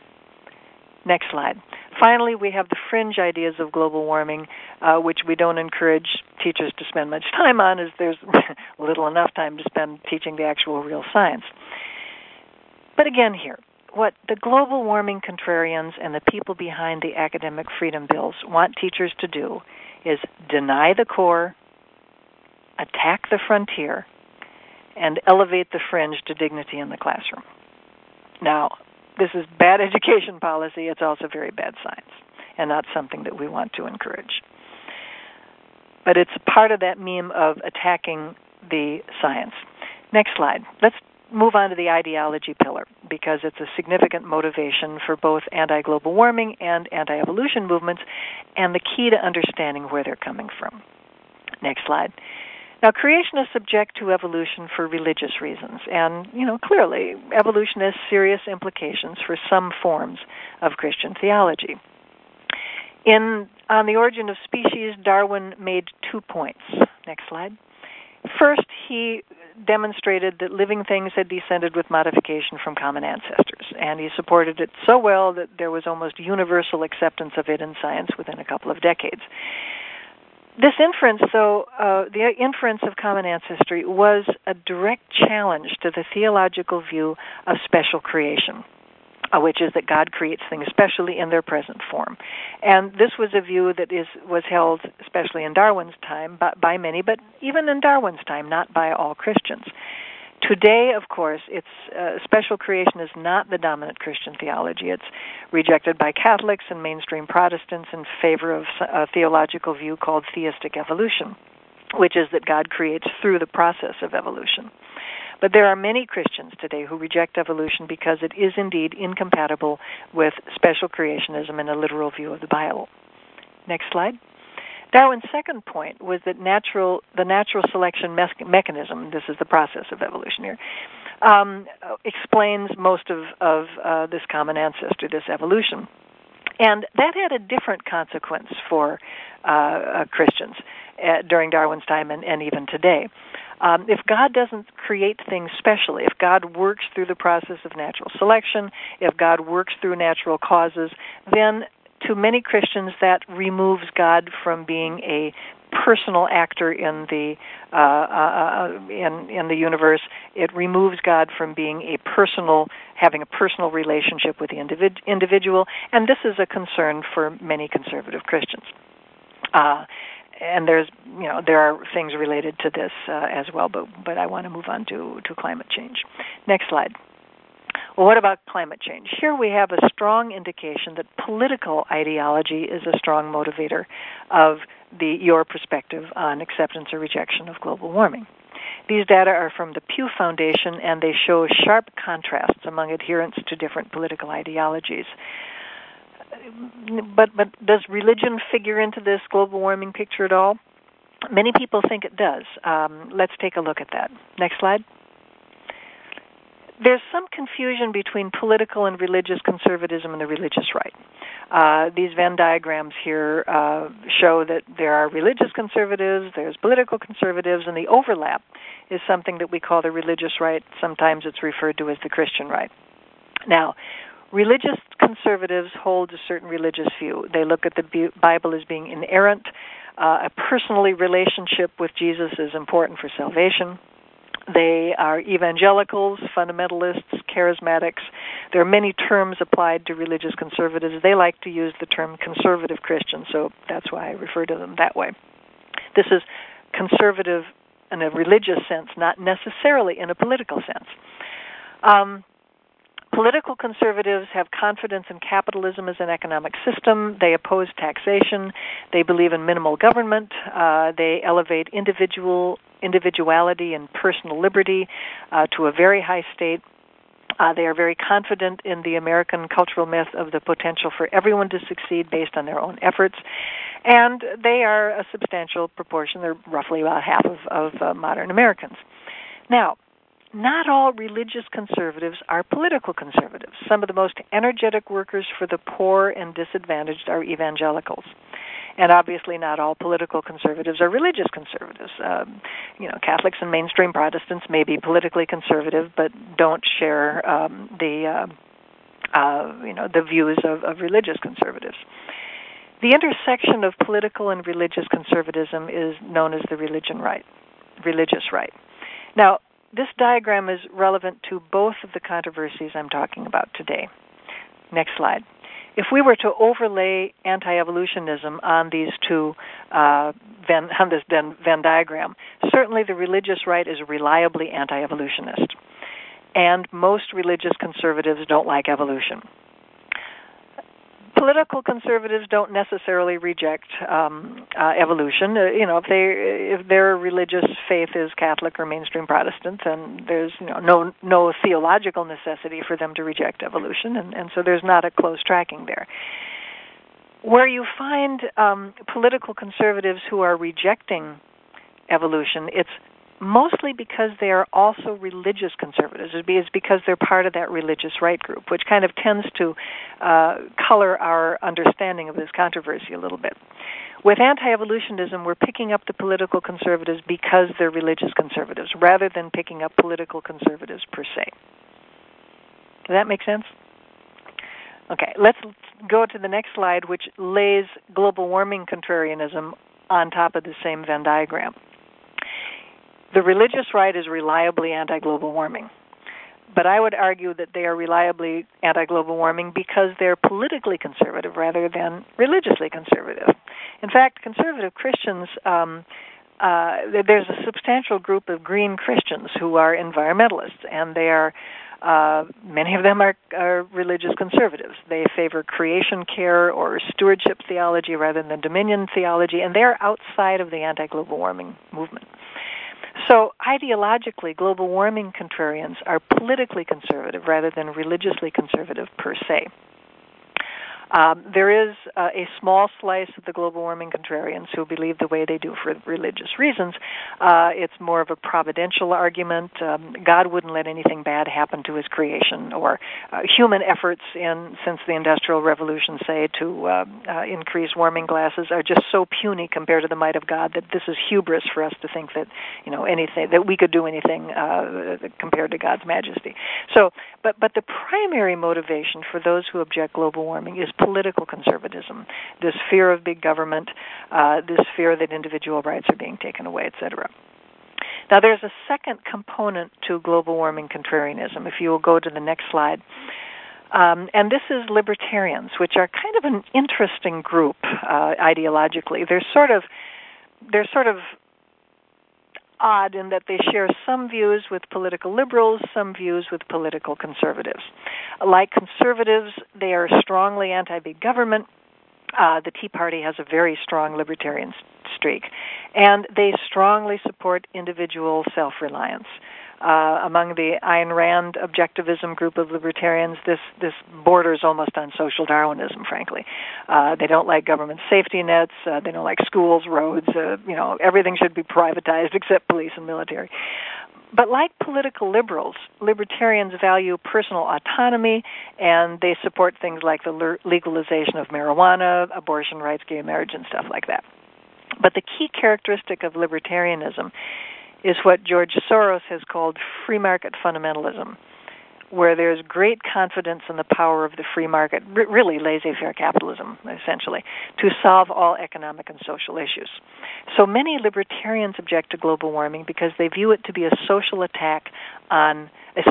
Next slide. Finally, we have the fringe ideas of global warming, which we don't encourage teachers to spend much time on, as there's little enough time to spend teaching the actual real science. But again here, what the global warming contrarians and the people behind the academic freedom bills want teachers to do is deny the core, attack the frontier, and elevate the fringe to dignity in the classroom. Now, this is bad education policy. It's also very bad science, and not something that we want to encourage. But it's part of that meme of attacking the science. Next slide. Let's move on to the ideology pillar, because it's a significant motivation for both anti-global warming and anti-evolution movements, and the key to understanding where they're coming from. Next slide. Now, creationists object to evolution for religious reasons, and, clearly, evolution has serious implications for some forms of Christian theology. On The Origin of Species, Darwin made 2 points. Next slide. First, he demonstrated that living things had descended with modification from common ancestors, and he supported it so well that there was almost universal acceptance of it in science within a couple of decades. This inference, though, the inference of common ancestry, was a direct challenge to the theological view of special creation, which is that God creates things specially in their present form. And this was a view that was held, especially in Darwin's time, by many, but even in Darwin's time, not by all Christians. Today, of course, special creation is not the dominant Christian theology. It's rejected by Catholics and mainstream Protestants in favor of a theological view called theistic evolution, which is that God creates through the process of evolution. But there are many Christians today who reject evolution because it is indeed incompatible with special creationism and a literal view of the Bible. Next slide. Darwin's second point was that the natural selection mechanism, this is the process of evolution here, explains most of this common ancestor, this evolution. And that had a different consequence for Christians during Darwin's time and even today. If God doesn't create things specially, if God works through the process of natural selection, if God works through natural causes, then to many Christians that removes God from being a personal actor in the universe. It removes God from being having a personal relationship with the individual, and this is a concern for many conservative Christians. And there are things related to this as well, but I want to move on to climate change. Next slide. Well, what about climate change? Here we have a strong indication that political ideology is a strong motivator of your perspective on acceptance or rejection of global warming. These data are from the Pew Foundation, and they show sharp contrasts among adherents to different political ideologies. But does religion figure into this global warming picture at all? Many people think it does. Let's take a look at that. Next slide. There's some confusion between political and religious conservatism and the religious right. These Venn diagrams here show that there are religious conservatives, there's political conservatives, and the overlap is something that we call the religious right. Sometimes it's referred to as the Christian right. Now, religious conservatives hold a certain religious view. They look at the Bible as being inerrant. A personal relationship with Jesus is important for salvation. They are evangelicals, fundamentalists, charismatics. There are many terms applied to religious conservatives. They like to use the term conservative Christian, so that's why I refer to them that way. This is conservative in a religious sense, not necessarily in a political sense. Political conservatives have confidence in capitalism as an economic system. They oppose taxation. They believe in minimal government. They elevate individuality and personal liberty to a very high state. They are very confident in the American cultural myth of the potential for everyone to succeed based on their own efforts. And they are a substantial proportion. They're roughly about half of modern Americans. Now, not all religious conservatives are political conservatives. Some of the most energetic workers for the poor and disadvantaged are evangelicals. And obviously not all political conservatives are religious conservatives. Catholics and mainstream Protestants may be politically conservative, but don't share the views of religious conservatives. The intersection of political and religious conservatism is known as the religious right. Now, this diagram is relevant to both of the controversies I'm talking about today. Next slide. If we were to overlay anti-evolutionism on these two this Venn diagram, certainly the religious right is reliably anti-evolutionist, and most religious conservatives don't like evolution. Political conservatives don't necessarily reject evolution. If their religious faith is Catholic or mainstream Protestant, then there's no theological necessity for them to reject evolution, and so there's not a close tracking there. Where you find political conservatives who are rejecting evolution, it's mostly because they are also religious conservatives. It's because they're part of that religious right group, which kind of tends to color our understanding of this controversy a little bit. With anti-evolutionism, we're picking up the political conservatives because they're religious conservatives, rather than picking up political conservatives per se. Does that make sense? Okay, let's go to the next slide, which lays global warming contrarianism on top of the same Venn diagram. The religious right is reliably anti-global warming. But I would argue that they are reliably anti-global warming because they're politically conservative rather than religiously conservative. In fact, conservative Christians, there's a substantial group of green Christians who are environmentalists, and they are many of them are religious conservatives. They favor creation care or stewardship theology rather than dominion theology, and they're outside of the anti-global warming movement. So ideologically, global warming contrarians are politically conservative rather than religiously conservative per se. There is a small slice of the global warming contrarians who believe the way they do for religious reasons. It's more of a providential argument. God wouldn't let anything bad happen to his creation, or human efforts since the Industrial Revolution, say, to increase warming glasses are just so puny compared to the might of God that this is hubris for us to think that anything that we could do anything compared to God's majesty. So, but the primary motivation for those who object global warming is political conservatism, this fear of big government, this fear that individual rights are being taken away, etc. Now, there's a second component to global warming contrarianism, if you will go to the next slide. And this is libertarians, which are kind of an interesting group ideologically. They're sort of odd in that they share some views with political liberals, some views with political conservatives. Like conservatives, they are strongly anti-big government. The Tea Party has a very strong libertarian streak. And they strongly support individual self-reliance. Among the Ayn Rand objectivism group of libertarians, this borders almost on social Darwinism, frankly. They don't like government safety nets. They don't like schools, roads. Everything should be privatized except police and military. But like political liberals, libertarians value personal autonomy, and they support things like the legalization of marijuana, abortion rights, gay marriage, and stuff like that. But the key characteristic of libertarianism is what George Soros has called free market fundamentalism, where there's great confidence in the power of the free market, really laissez-faire capitalism, essentially, to solve all economic and social issues. So many libertarians object to global warming because they view it to be a socialist attack on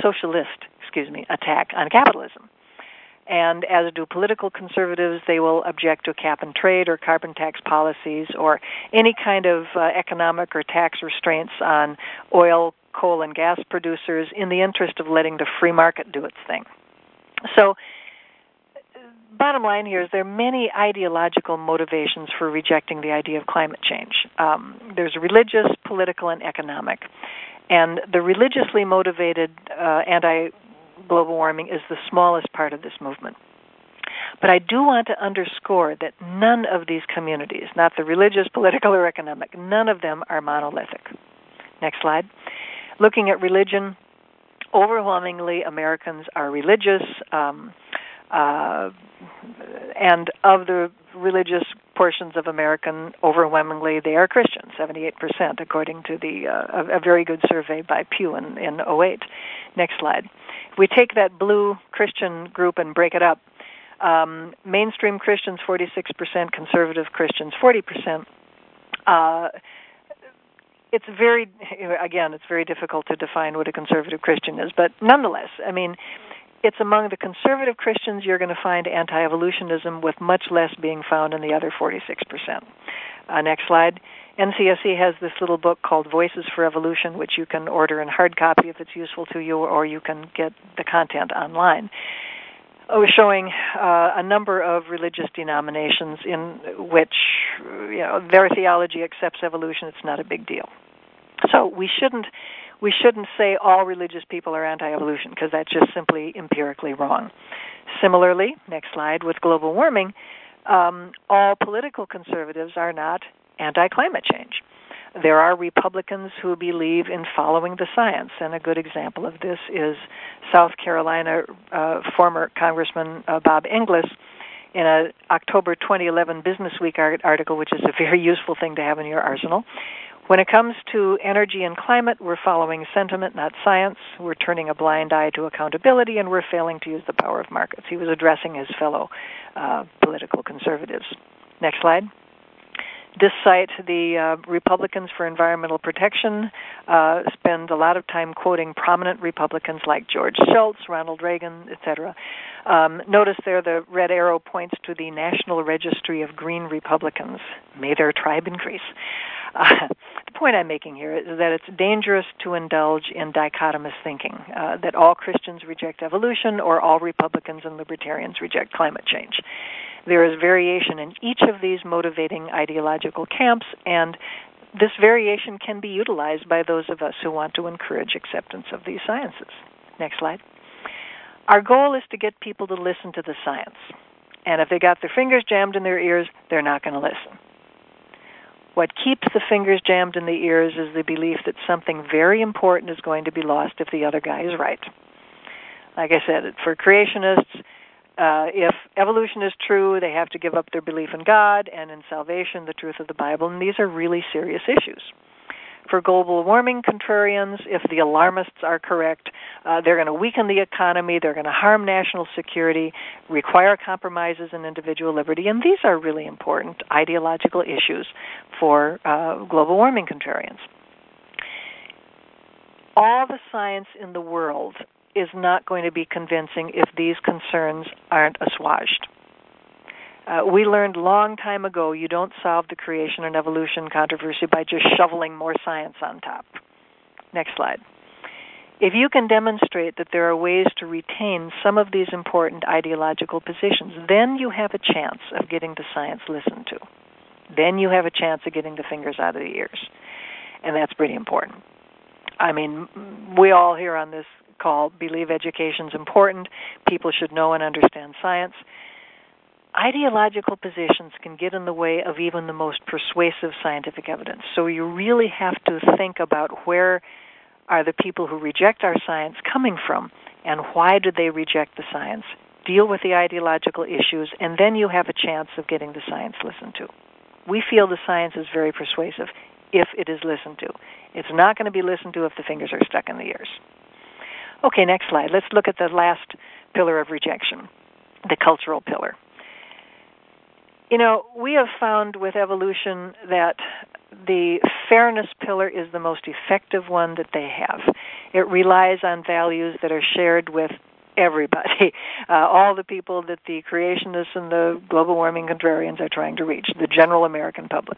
capitalism. And as do political conservatives, they will object to cap and trade or carbon tax policies or any kind of economic or tax restraints on oil, coal, and gas producers in the interest of letting the free market do its thing. So, bottom line here is there are many ideological motivations for rejecting the idea of climate change. There's religious, political, and economic. And the religiously motivated anti-global warming is the smallest part of this movement. But I do want to underscore that none of these communities, not the religious, political, or economic, none of them are monolithic. Next slide. Looking at religion, overwhelmingly Americans are religious, and of the religious portions of American, overwhelmingly they are Christian, 78%, according to a very good survey by Pew in 2008. Next slide. If we take that blue Christian group and break it up, mainstream Christians 46%, conservative Christians 40%. It's very difficult to define what a conservative Christian is, but nonetheless, it's among the conservative Christians you're going to find anti-evolutionism, with much less being found in the other 46%. Next slide. NCSE has this little book called Voices for Evolution, which you can order in hard copy if it's useful to you, or you can get the content online, showing a number of religious denominations in which their theology accepts evolution. It's not a big deal. So we shouldn't say all religious people are anti-evolution, because that's just simply empirically wrong. Similarly, next slide, with global warming, all political conservatives are not anti-climate change. There are Republicans who believe in following the science, and a good example of this is South Carolina former Congressman Bob Inglis. in an October 2011 Business Week article, which is a very useful thing to have in your arsenal. When it comes to energy and climate, we're following sentiment, not science. We're turning a blind eye to accountability, and we're failing to use the power of markets. He was addressing his fellow political conservatives. Next slide. This site, the Republicans for Environmental Protection, spend a lot of time quoting prominent Republicans like George Shultz, Ronald Reagan, etc. Notice there the red arrow points to the National Registry of Green Republicans. May their tribe increase. The point I'm making here is that it's dangerous to indulge in dichotomous thinking, that all Christians reject evolution or all Republicans and libertarians reject climate change. There is variation in each of these motivating ideological camps, and this variation can be utilized by those of us who want to encourage acceptance of these sciences. Next slide. Our goal is to get people to listen to the science, and if they got their fingers jammed in their ears, they're not going to listen. What keeps the fingers jammed in the ears is the belief that something very important is going to be lost if the other guy is right. Like I said, for creationists, if evolution is true, they have to give up their belief in God and in salvation, the truth of the Bible, and these are really serious issues. For global warming contrarians, if the alarmists are correct, they're going to weaken the economy, they're going to harm national security, require compromises in individual liberty, and these are really important ideological issues for global warming contrarians. All the science in the world is not going to be convincing if these concerns aren't assuaged. We learned a long time ago you don't solve the creation and evolution controversy by just shoveling more science on top. Next slide. If you can demonstrate that there are ways to retain some of these important ideological positions, then you have a chance of getting the science listened to. Then you have a chance of getting the fingers out of the ears. And that's pretty important. I mean, we all here on this call believe education's important. People should know and understand science. Ideological positions can get in the way of even the most persuasive scientific evidence. So you really have to think about where are the people who reject our science coming from, and why do they reject the science? Deal with the ideological issues, and then you have a chance of getting the science listened to. We feel the science is very persuasive if it is listened to. It's not going to be listened to if the fingers are stuck in the ears. Okay, next slide. Let's look at the last pillar of rejection, the cultural pillar. You know, we have found with evolution that the fairness pillar is the most effective one that they have. It relies on values that are shared with everybody, all the people that the creationists and the global warming contrarians are trying to reach, the general American public.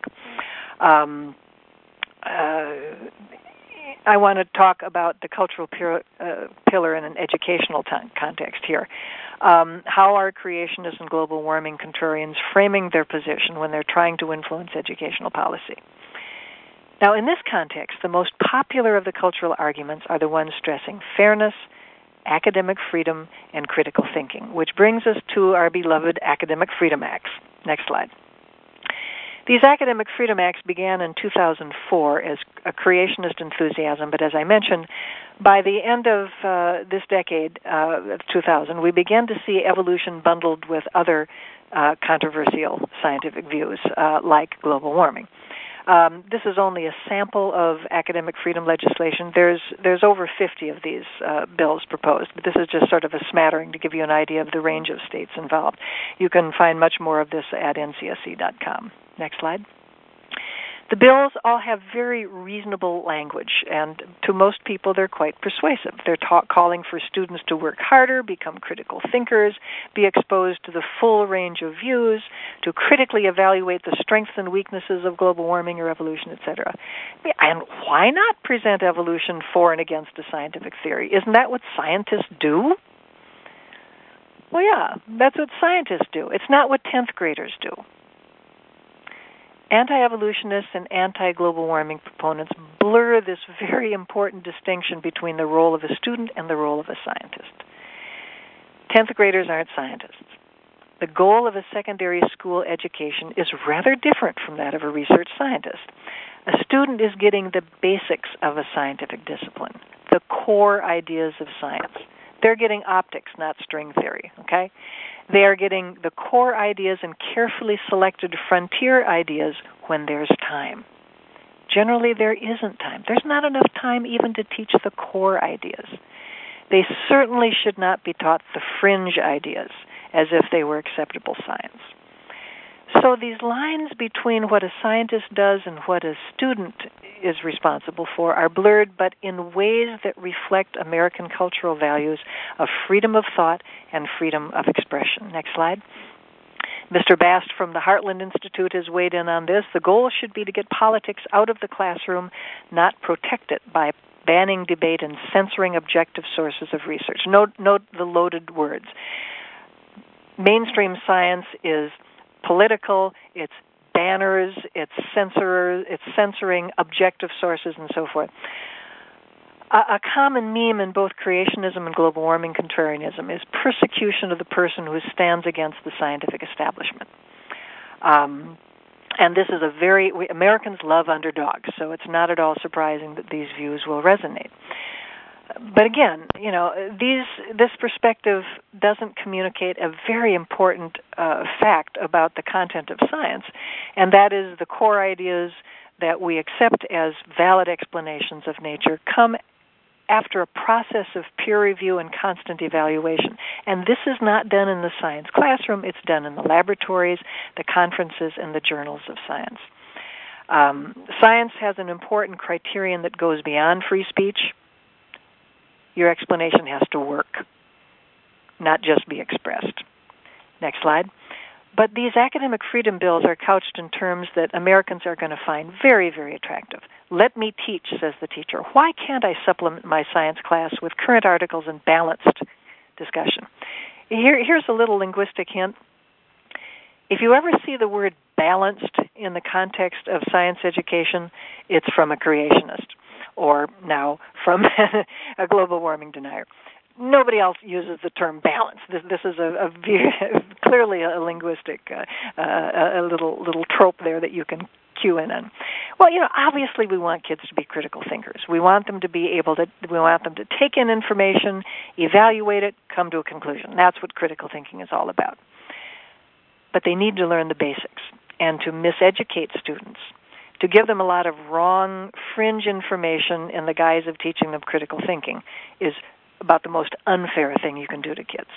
I want to talk about the cultural pillar in an educational context here. How are creationists and global warming contrarians framing their position when they're trying to influence educational policy? Now, in this context, the most popular of the cultural arguments are the ones stressing fairness, academic freedom, and critical thinking, which brings us to our beloved Academic Freedom Acts. Next slide. These Academic Freedom Acts began in 2004 as a creationist enthusiasm, but as I mentioned, by the end of this decade, 2000, we began to see evolution bundled with other controversial scientific views, like global warming. This is only a sample of academic freedom legislation. There's over 50 of these bills proposed, but this is just sort of a smattering to give you an idea of the range of states involved. You can find much more of this at ncsc.com. Next slide. The bills all have very reasonable language, and to most people they're quite persuasive. They're calling for students to work harder, become critical thinkers, be exposed to the full range of views, to critically evaluate the strengths and weaknesses of global warming or evolution, etc. And why not present evolution for and against a scientific theory? Isn't that what scientists do? Well, yeah, that's what scientists do. It's not what 10th graders do. Anti-evolutionists and anti-global warming proponents blur this very important distinction between the role of a student and the role of a scientist. 10th graders aren't scientists. The goal of a secondary school education is rather different from that of a research scientist. A student is getting the basics of a scientific discipline, the core ideas of science. They're getting optics, not string theory, okay? They are getting the core ideas and carefully selected frontier ideas when there's time. Generally, there isn't time. There's not enough time even to teach the core ideas. They certainly should not be taught the fringe ideas as if they were acceptable science. So these lines between what a scientist does and what a student is responsible for are blurred, but in ways that reflect American cultural values of freedom of thought and freedom of expression. Next slide. Mr. Bast from the Heartland Institute has weighed in on this. The goal should be to get politics out of the classroom, not protect it by banning debate and censoring objective sources of research. Note the loaded words. Mainstream science is political, it's banners, it's censoring objective sources and so forth. A common meme in both creationism and global warming contrarianism is persecution of the person who stands against the scientific establishment. And this is Americans love underdogs, so it's not at all surprising that these views will resonate. But again, this perspective doesn't communicate a very important fact about the content of science, and that is the core ideas that we accept as valid explanations of nature come after a process of peer review and constant evaluation. And this is not done in the science classroom. It's done in the laboratories, the conferences, and the journals of science. Science has an important criterion that goes beyond free speech. Your explanation has to work, not just be expressed. Next slide. But these academic freedom bills are couched in terms that Americans are going to find very, very attractive. Let me teach, says the teacher. Why can't I supplement my science class with current articles and balanced discussion? Here's a little linguistic hint. If you ever see the word balanced in the context of science education, it's from a creationist, or now from a global warming denier. Nobody else uses the term balance. This is clearly a linguistic, a little trope there that you can cue in on. Well, obviously we want kids to be critical thinkers. We want them to take in information, evaluate it, come to a conclusion. That's what critical thinking is all about. But they need to learn the basics, and to miseducate students, to give them a lot of wrong, fringe information in the guise of teaching them critical thinking is about the most unfair thing you can do to kids.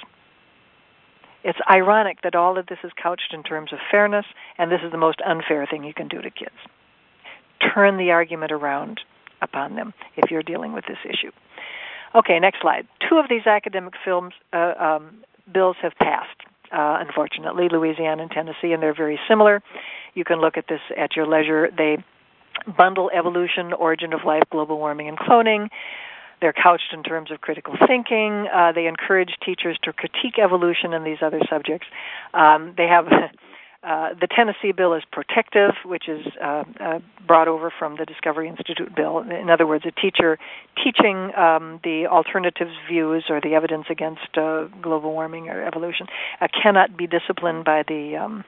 It's ironic that all of this is couched in terms of fairness, and this is the most unfair thing you can do to kids. Turn the argument around upon them if you're dealing with this issue. Okay, next slide. 2 of these academic bills have passed, unfortunately, Louisiana and Tennessee, and they're very similar. You can look at this at your leisure. They bundle evolution, origin of life, global warming, and cloning. They're couched in terms of critical thinking. They encourage teachers to critique evolution and these other subjects. They have the Tennessee bill is protective, which is brought over from the Discovery Institute bill. In other words, a teacher teaching the alternatives views or the evidence against global warming or evolution cannot be disciplined by the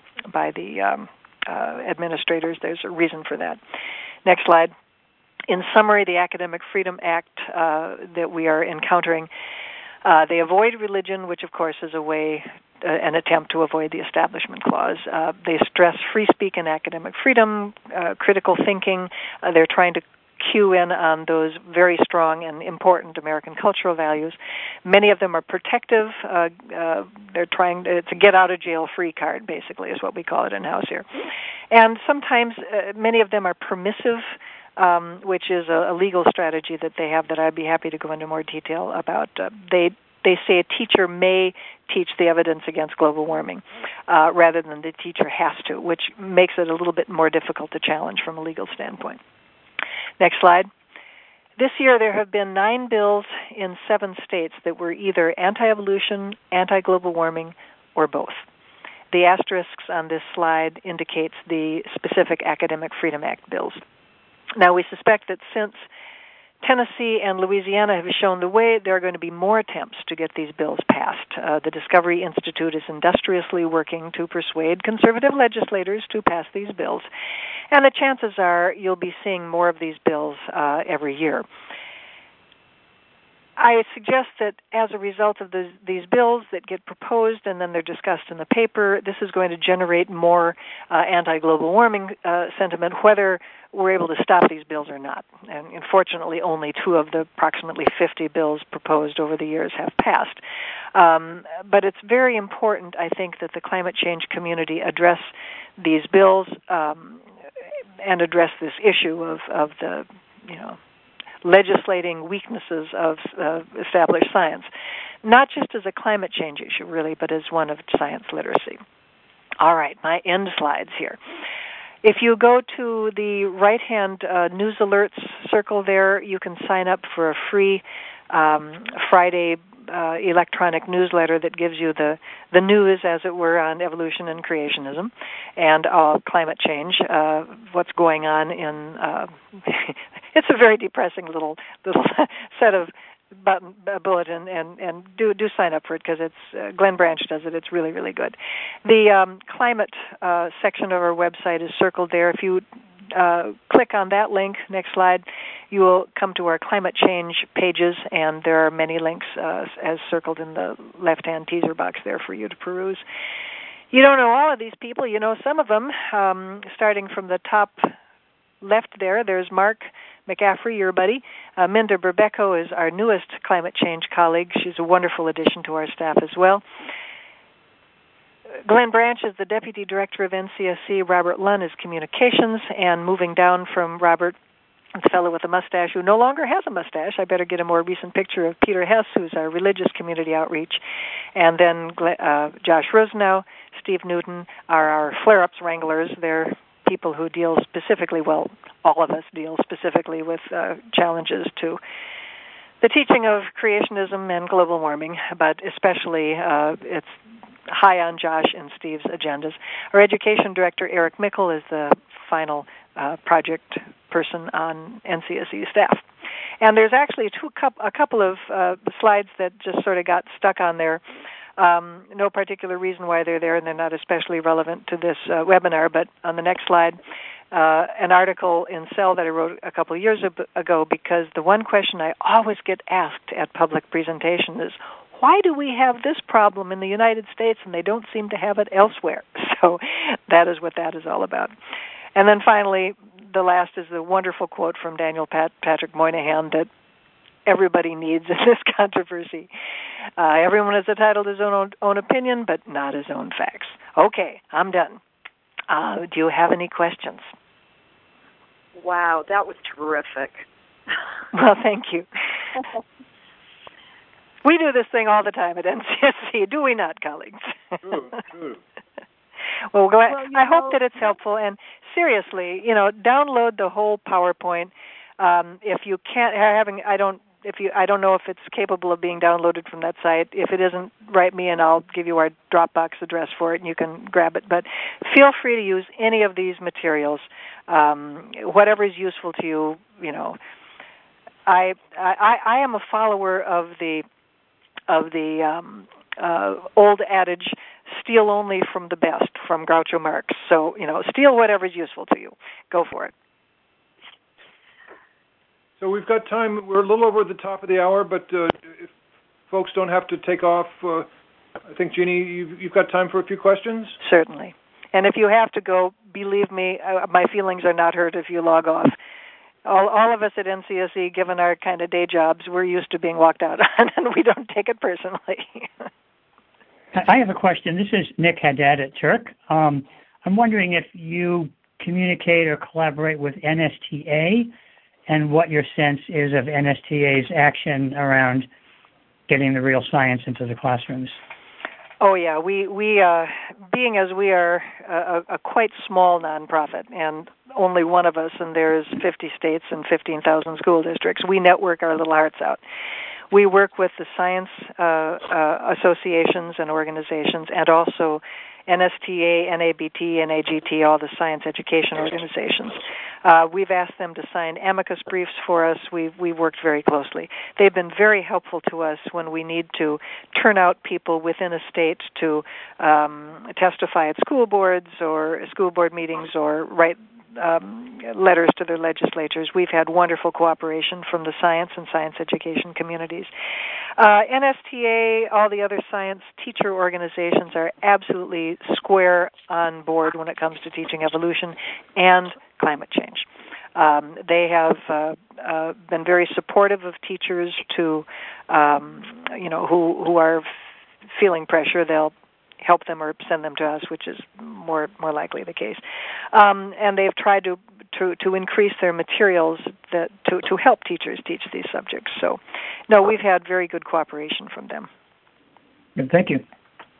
administrators. There's a reason for that. Next slide. In summary, the Academic Freedom Act that we are encountering, they avoid religion, which of course is an attempt to avoid the Establishment Clause. They stress free speech and academic freedom, critical thinking. They're trying to cue in on those very strong and important American cultural values. Many of them are protective. They're trying to get out of jail free card, basically, is what we call it in-house here. And sometimes many of them are permissive, which is a legal strategy that they have that I'd be happy to go into more detail about. They say a teacher may teach the evidence against global warming rather than the teacher has to, which makes it a little bit more difficult to challenge from a legal standpoint. Next slide. This year there have been 9 bills in 7 states that were either anti-evolution, anti-global warming, or both. The asterisks on this slide indicates the specific Academic Freedom Act bills. Now, we suspect that since Tennessee and Louisiana have shown the way, there are going to be more attempts to get these bills passed. The Discovery Institute is industriously working to persuade conservative legislators to pass these bills, and the chances are you'll be seeing more of these bills every year. I suggest that as a result of these bills that get proposed and then they're discussed in the paper, this is going to generate more anti-global warming sentiment, whether we're able to stop these bills or not. And unfortunately, only 2 of the approximately 50 bills proposed over the years have passed. But it's very important, I think, that the climate change community address these bills and address this issue of the, legislating weaknesses of established science, not just as a climate change issue, really, but as one of science literacy. All right, my end slides here. If you go to the right-hand news alerts circle there, you can sign up for a free Friday electronic newsletter that gives you the news, as it were, on evolution and creationism and climate change, what's going on in it's a very depressing little set of bulletin, and do sign up for it, because it's Glenn Branch does it. It's really, really good. The climate section of our website is circled there. If you click on that link, next slide, you will come to our climate change pages, and there are many links as circled in the left-hand teaser box there for you to peruse. You don't know all of these people. You know some of them. Starting from the top left there's Mark McCaffrey, your buddy. Minda Berbecco is our newest climate change colleague. She's a wonderful addition to our staff as well. Glenn Branch is the Deputy Director of NCSC. Robert Lunn is Communications. And moving down from Robert, the fellow with a mustache who no longer has a mustache. I better get a more recent picture of Peter Hess, who's our Religious Community Outreach. And then Josh Rosenow, Steve Newton are our flare-ups wranglers. They're people who deal specifically, well, all of us deal specifically with challenges to the teaching of creationism and global warming, but especially it's high on Josh and Steve's agendas. Our Education Director, Eric Mickle, is the final project person on NCSE staff. And there's actually a couple of slides that just sort of got stuck on there. No particular reason why they're there, and they're not especially relevant to this webinar, but on the next slide, an article in Cell that I wrote a couple of years ago, because the one question I always get asked at public presentation is, why do we have this problem in the United States and they don't seem to have it elsewhere? So that is what that is all about. And then finally, the last is the wonderful quote from Daniel Patrick Moynihan that everybody needs in this controversy. Everyone is entitled to his own opinion, but not his own facts. Okay, I'm done. Do you have any questions? Wow, that was terrific. Well, thank you. We do this thing all the time at NCSC, do we not, colleagues? True. Well, I hope that it's helpful. And seriously, download the whole PowerPoint. If you can't, I don't know if it's capable of being downloaded from that site. If it isn't, write me and I'll give you our Dropbox address for it and you can grab it. But feel free to use any of these materials, whatever is useful to you. I am a follower of the old adage, steal only from the best, from Groucho Marx. So, steal whatever is useful to you. Go for it. So we've got time. We're a little over the top of the hour, but if folks don't have to take off, I think, Jeannie, you've got time for a few questions? Certainly. And if you have to go, believe me, my feelings are not hurt if you log off. All of us at NCSE, given our kind of day jobs, we're used to being walked out on, and we don't take it personally. I have a question. This is Nick Haddad at Turk. I'm wondering if you communicate or collaborate with NSTA, and what your sense is of NSTA's action around getting the real science into the classrooms. Oh, yeah. We being as we are a quite small nonprofit, and only one of us, and there's 50 states and 15,000 school districts, we network our little hearts out. We work with the science associations and organizations, and also NSTA, NABT, NAGT, all the science education organizations. We've asked them to sign amicus briefs for us. We've worked very closely. They've been very helpful to us when we need to turn out people within a state to testify at school boards or school board meetings, or write letters to their legislatures. We've had wonderful cooperation from the science and science education communities. NSTA, all the other science teacher organizations are absolutely square on board when it comes to teaching evolution and climate change. They have been very supportive of teachers who are feeling pressure. They'll help them or send them to us, which is more likely the case. And they've tried to increase their materials to help teachers teach these subjects. So, no, we've had very good cooperation from them. Good, thank you.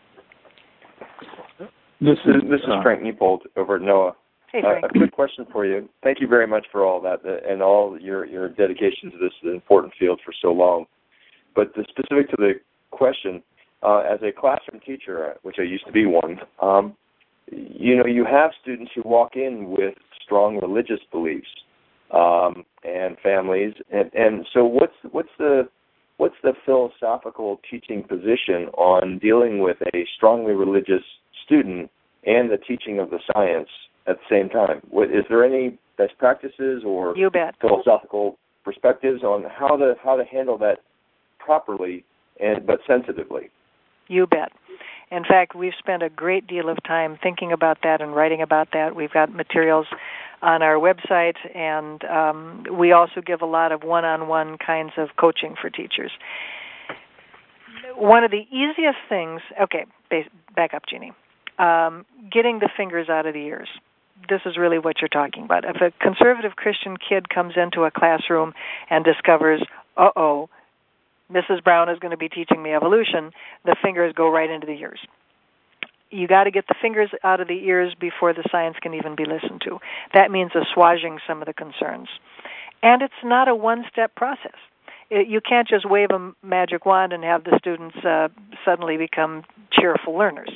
This is Frank Neipold over at NOAA. Hey, Frank. A quick question for you. Thank you very much for all that and all your dedication to this important field for so long. But specific to the question, as a classroom teacher, which I used to be one, you have students who walk in with strong religious beliefs and families, and so what's the philosophical teaching position on dealing with a strongly religious student and the teaching of the science at the same time? Is there any best practices or philosophical perspectives on how to handle that properly but sensitively? You bet. In fact, we've spent a great deal of time thinking about that and writing about that. We've got materials on our website, and we also give a lot of one-on-one kinds of coaching for teachers. One of the easiest things, back up, Jeannie, getting the fingers out of the ears. This is really what you're talking about. If a conservative Christian kid comes into a classroom and discovers, Mrs. Brown is going to be teaching me evolution, the fingers go right into the ears. You got to get the fingers out of the ears before the science can even be listened to. That means assuaging some of the concerns. And it's not a one-step process. You can't just wave a magic wand and have the students suddenly become cheerful learners.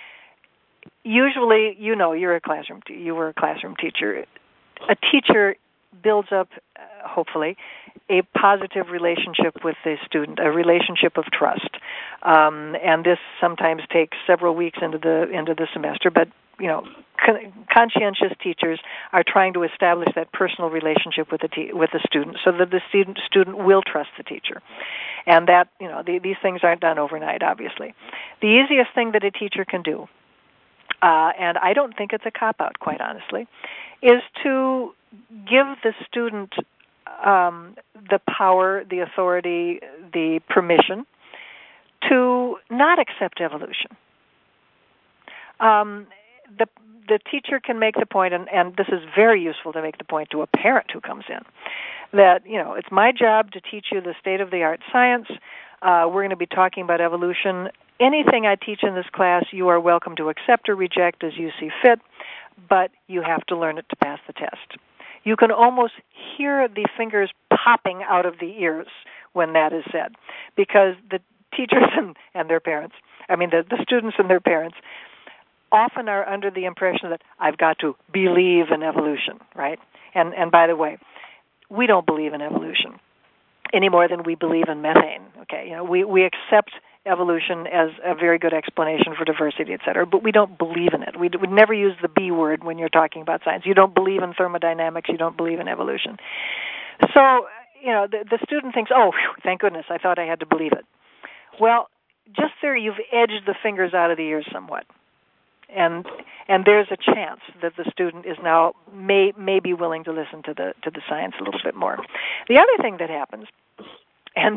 Usually, you were a classroom teacher. A teacher builds up, hopefully, a positive relationship with the student, a relationship of trust, and this sometimes takes several weeks into the semester. But conscientious teachers are trying to establish that personal relationship with the student, so that the student will trust the teacher, and that these things aren't done overnight. Obviously, the easiest thing that a teacher can do, and I don't think it's a cop-out, quite honestly, is to give the student the power, the authority, the permission to not accept evolution. The teacher can make the point, and this is very useful to make the point to a parent who comes in, that it's my job to teach you the state-of-the-art science. We're going to be talking about evolution. Anything I teach in this class, you are welcome to accept or reject as you see fit, but you have to learn it to pass the test. You can almost hear the fingers popping out of the ears when that is said, because the teachers and their parents, the students and their parents, often are under the impression that I've got to believe in evolution, right? And by the way, we don't believe in evolution any more than we believe in methane. Okay, we accept evolution as a very good explanation for diversity, et cetera, but we don't believe in it. We would never use the B word when you're talking about science. You don't believe in thermodynamics. You don't believe in evolution. So, the student thinks, thank goodness, I thought I had to believe it. Well, just there you've edged the fingers out of the ears somewhat. And there's a chance that the student is now may be willing to listen to the science a little bit more. The other thing that happens, and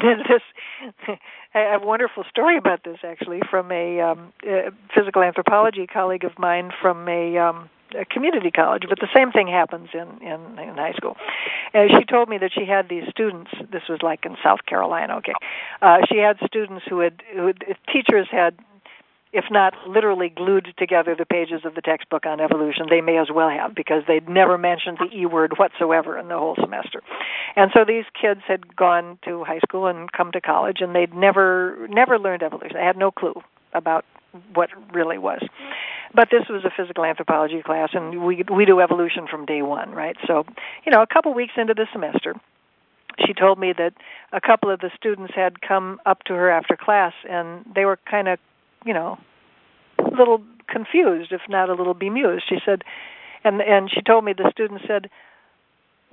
I have a wonderful story about this actually from a physical anthropology colleague of mine from a community college, but the same thing happens in high school. She told me that she had these students. This was like in South Carolina. Okay, she had students who teachers had, if not literally glued together the pages of the textbook on evolution. They may as well have, because they'd never mentioned the E word whatsoever in the whole semester. And so these kids had gone to high school and come to college, and they'd never learned evolution. They had no clue about what it really was. But this was a physical anthropology class, and we do evolution from day one, right? So, a couple weeks into the semester, she told me that a couple of the students had come up to her after class, and they were kind of, a little confused, if not a little bemused. She said, and she told me the student said,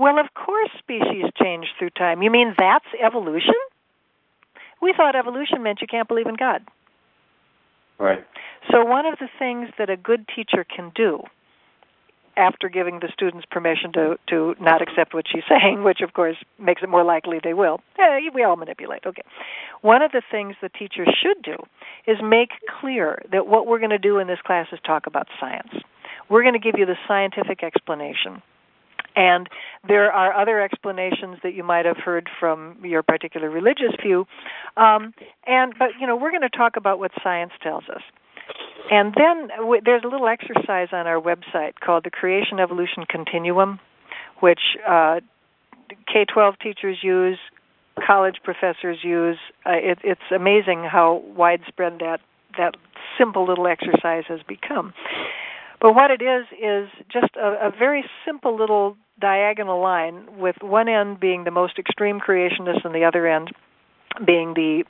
Well, of course species change through time. You mean that's evolution? We thought evolution meant you can't believe in God. Right. So one of the things that a good teacher can do, after giving the students permission to not accept what she's saying, which of course makes it more likely they will. We all manipulate, okay. One of the things the teacher should do is make clear that what we're going to do in this class is talk about science. We're going to give you the scientific explanation. And there are other explanations that you might have heard from your particular religious view. But we're going to talk about what science tells us. And then there's a little exercise on our website called the Creation Evolution Continuum, which K-12 teachers use, college professors use. It's amazing how widespread that simple little exercise has become. But what it is just a very simple little diagonal line, with one end being the most extreme creationists and the other end being the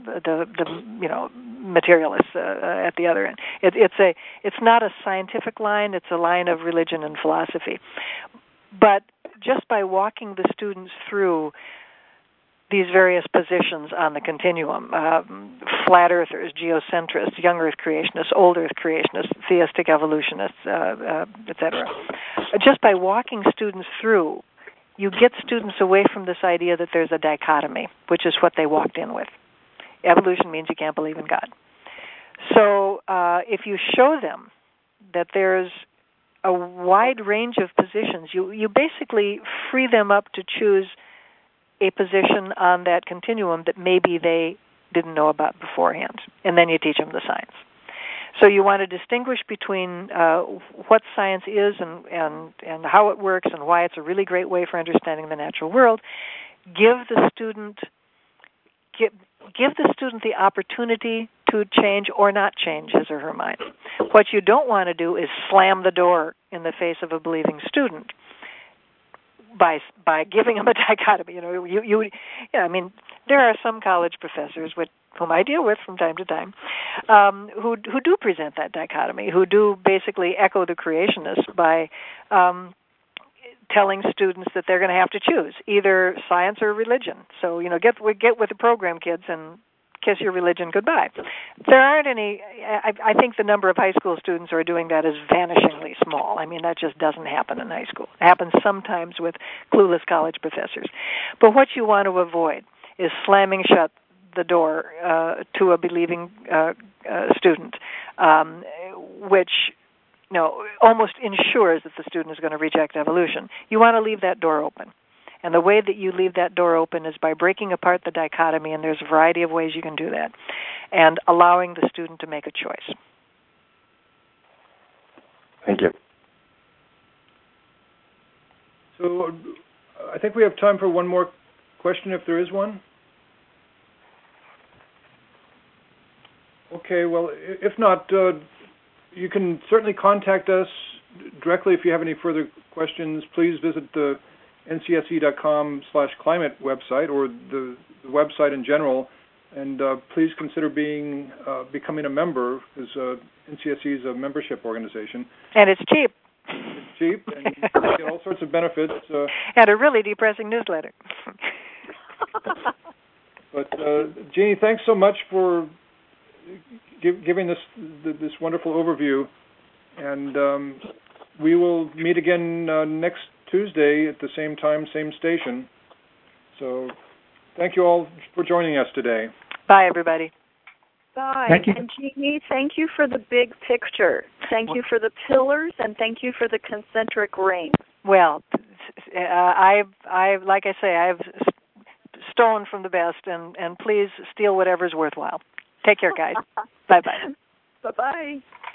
materialists at the other end. It's not a scientific line; it's a line of religion and philosophy. But just by walking the students through these various positions on the continuum, flat earthers, geocentrists, young earth creationists, old earth creationists, theistic evolutionists, etc. Just by walking students through, you get students away from this idea that there's a dichotomy, which is what they walked in with. Evolution means you can't believe in God. So if you show them that there's a wide range of positions, you basically free them up to choose a position on that continuum that maybe they didn't know about beforehand, and then you teach them the science. So you want to distinguish between what science is and how it works and why it's a really great way for understanding the natural world. Give the student the opportunity to change or not change his or her mind. What you don't want to do is slam the door in the face of a believing student by giving them a dichotomy. There are some college professors whom I deal with from time to time, who do present that dichotomy, who do basically echo the creationists by telling students that they're going to have to choose either science or religion. So get with the program, kids, and kiss your religion goodbye. There aren't any. I think the number of high school students who are doing that is vanishingly small. I mean, that just doesn't happen in high school. It happens sometimes with clueless college professors. But what you want to avoid is slamming shut the door to a believing student, which almost ensures that the student is going to reject evolution. You want to leave that door open. And the way that you leave that door open is by breaking apart the dichotomy, and there's a variety of ways you can do that, and allowing the student to make a choice. Thank you. So I think we have time for one more question, if there is one. Okay, well, if not, you can certainly contact us directly if you have any further questions. Please visit the ncse.com/climate website, or the website in general, and please consider becoming a member, because NCSE is a membership organization. And it's cheap. It's cheap, and you get all sorts of benefits. And a really depressing newsletter. But Jeannie, thanks so much for giving this wonderful overview, and we will meet again next Tuesday at the same time, same station. So thank you all for joining us today. Bye, everybody. Bye. Thank you. And Jeannie, thank you for the big picture. Thank you for the pillars, and thank you for the concentric rings. Well, I've stolen from the best, and please steal whatever's worthwhile. Take care, guys. Bye-bye. Bye-bye.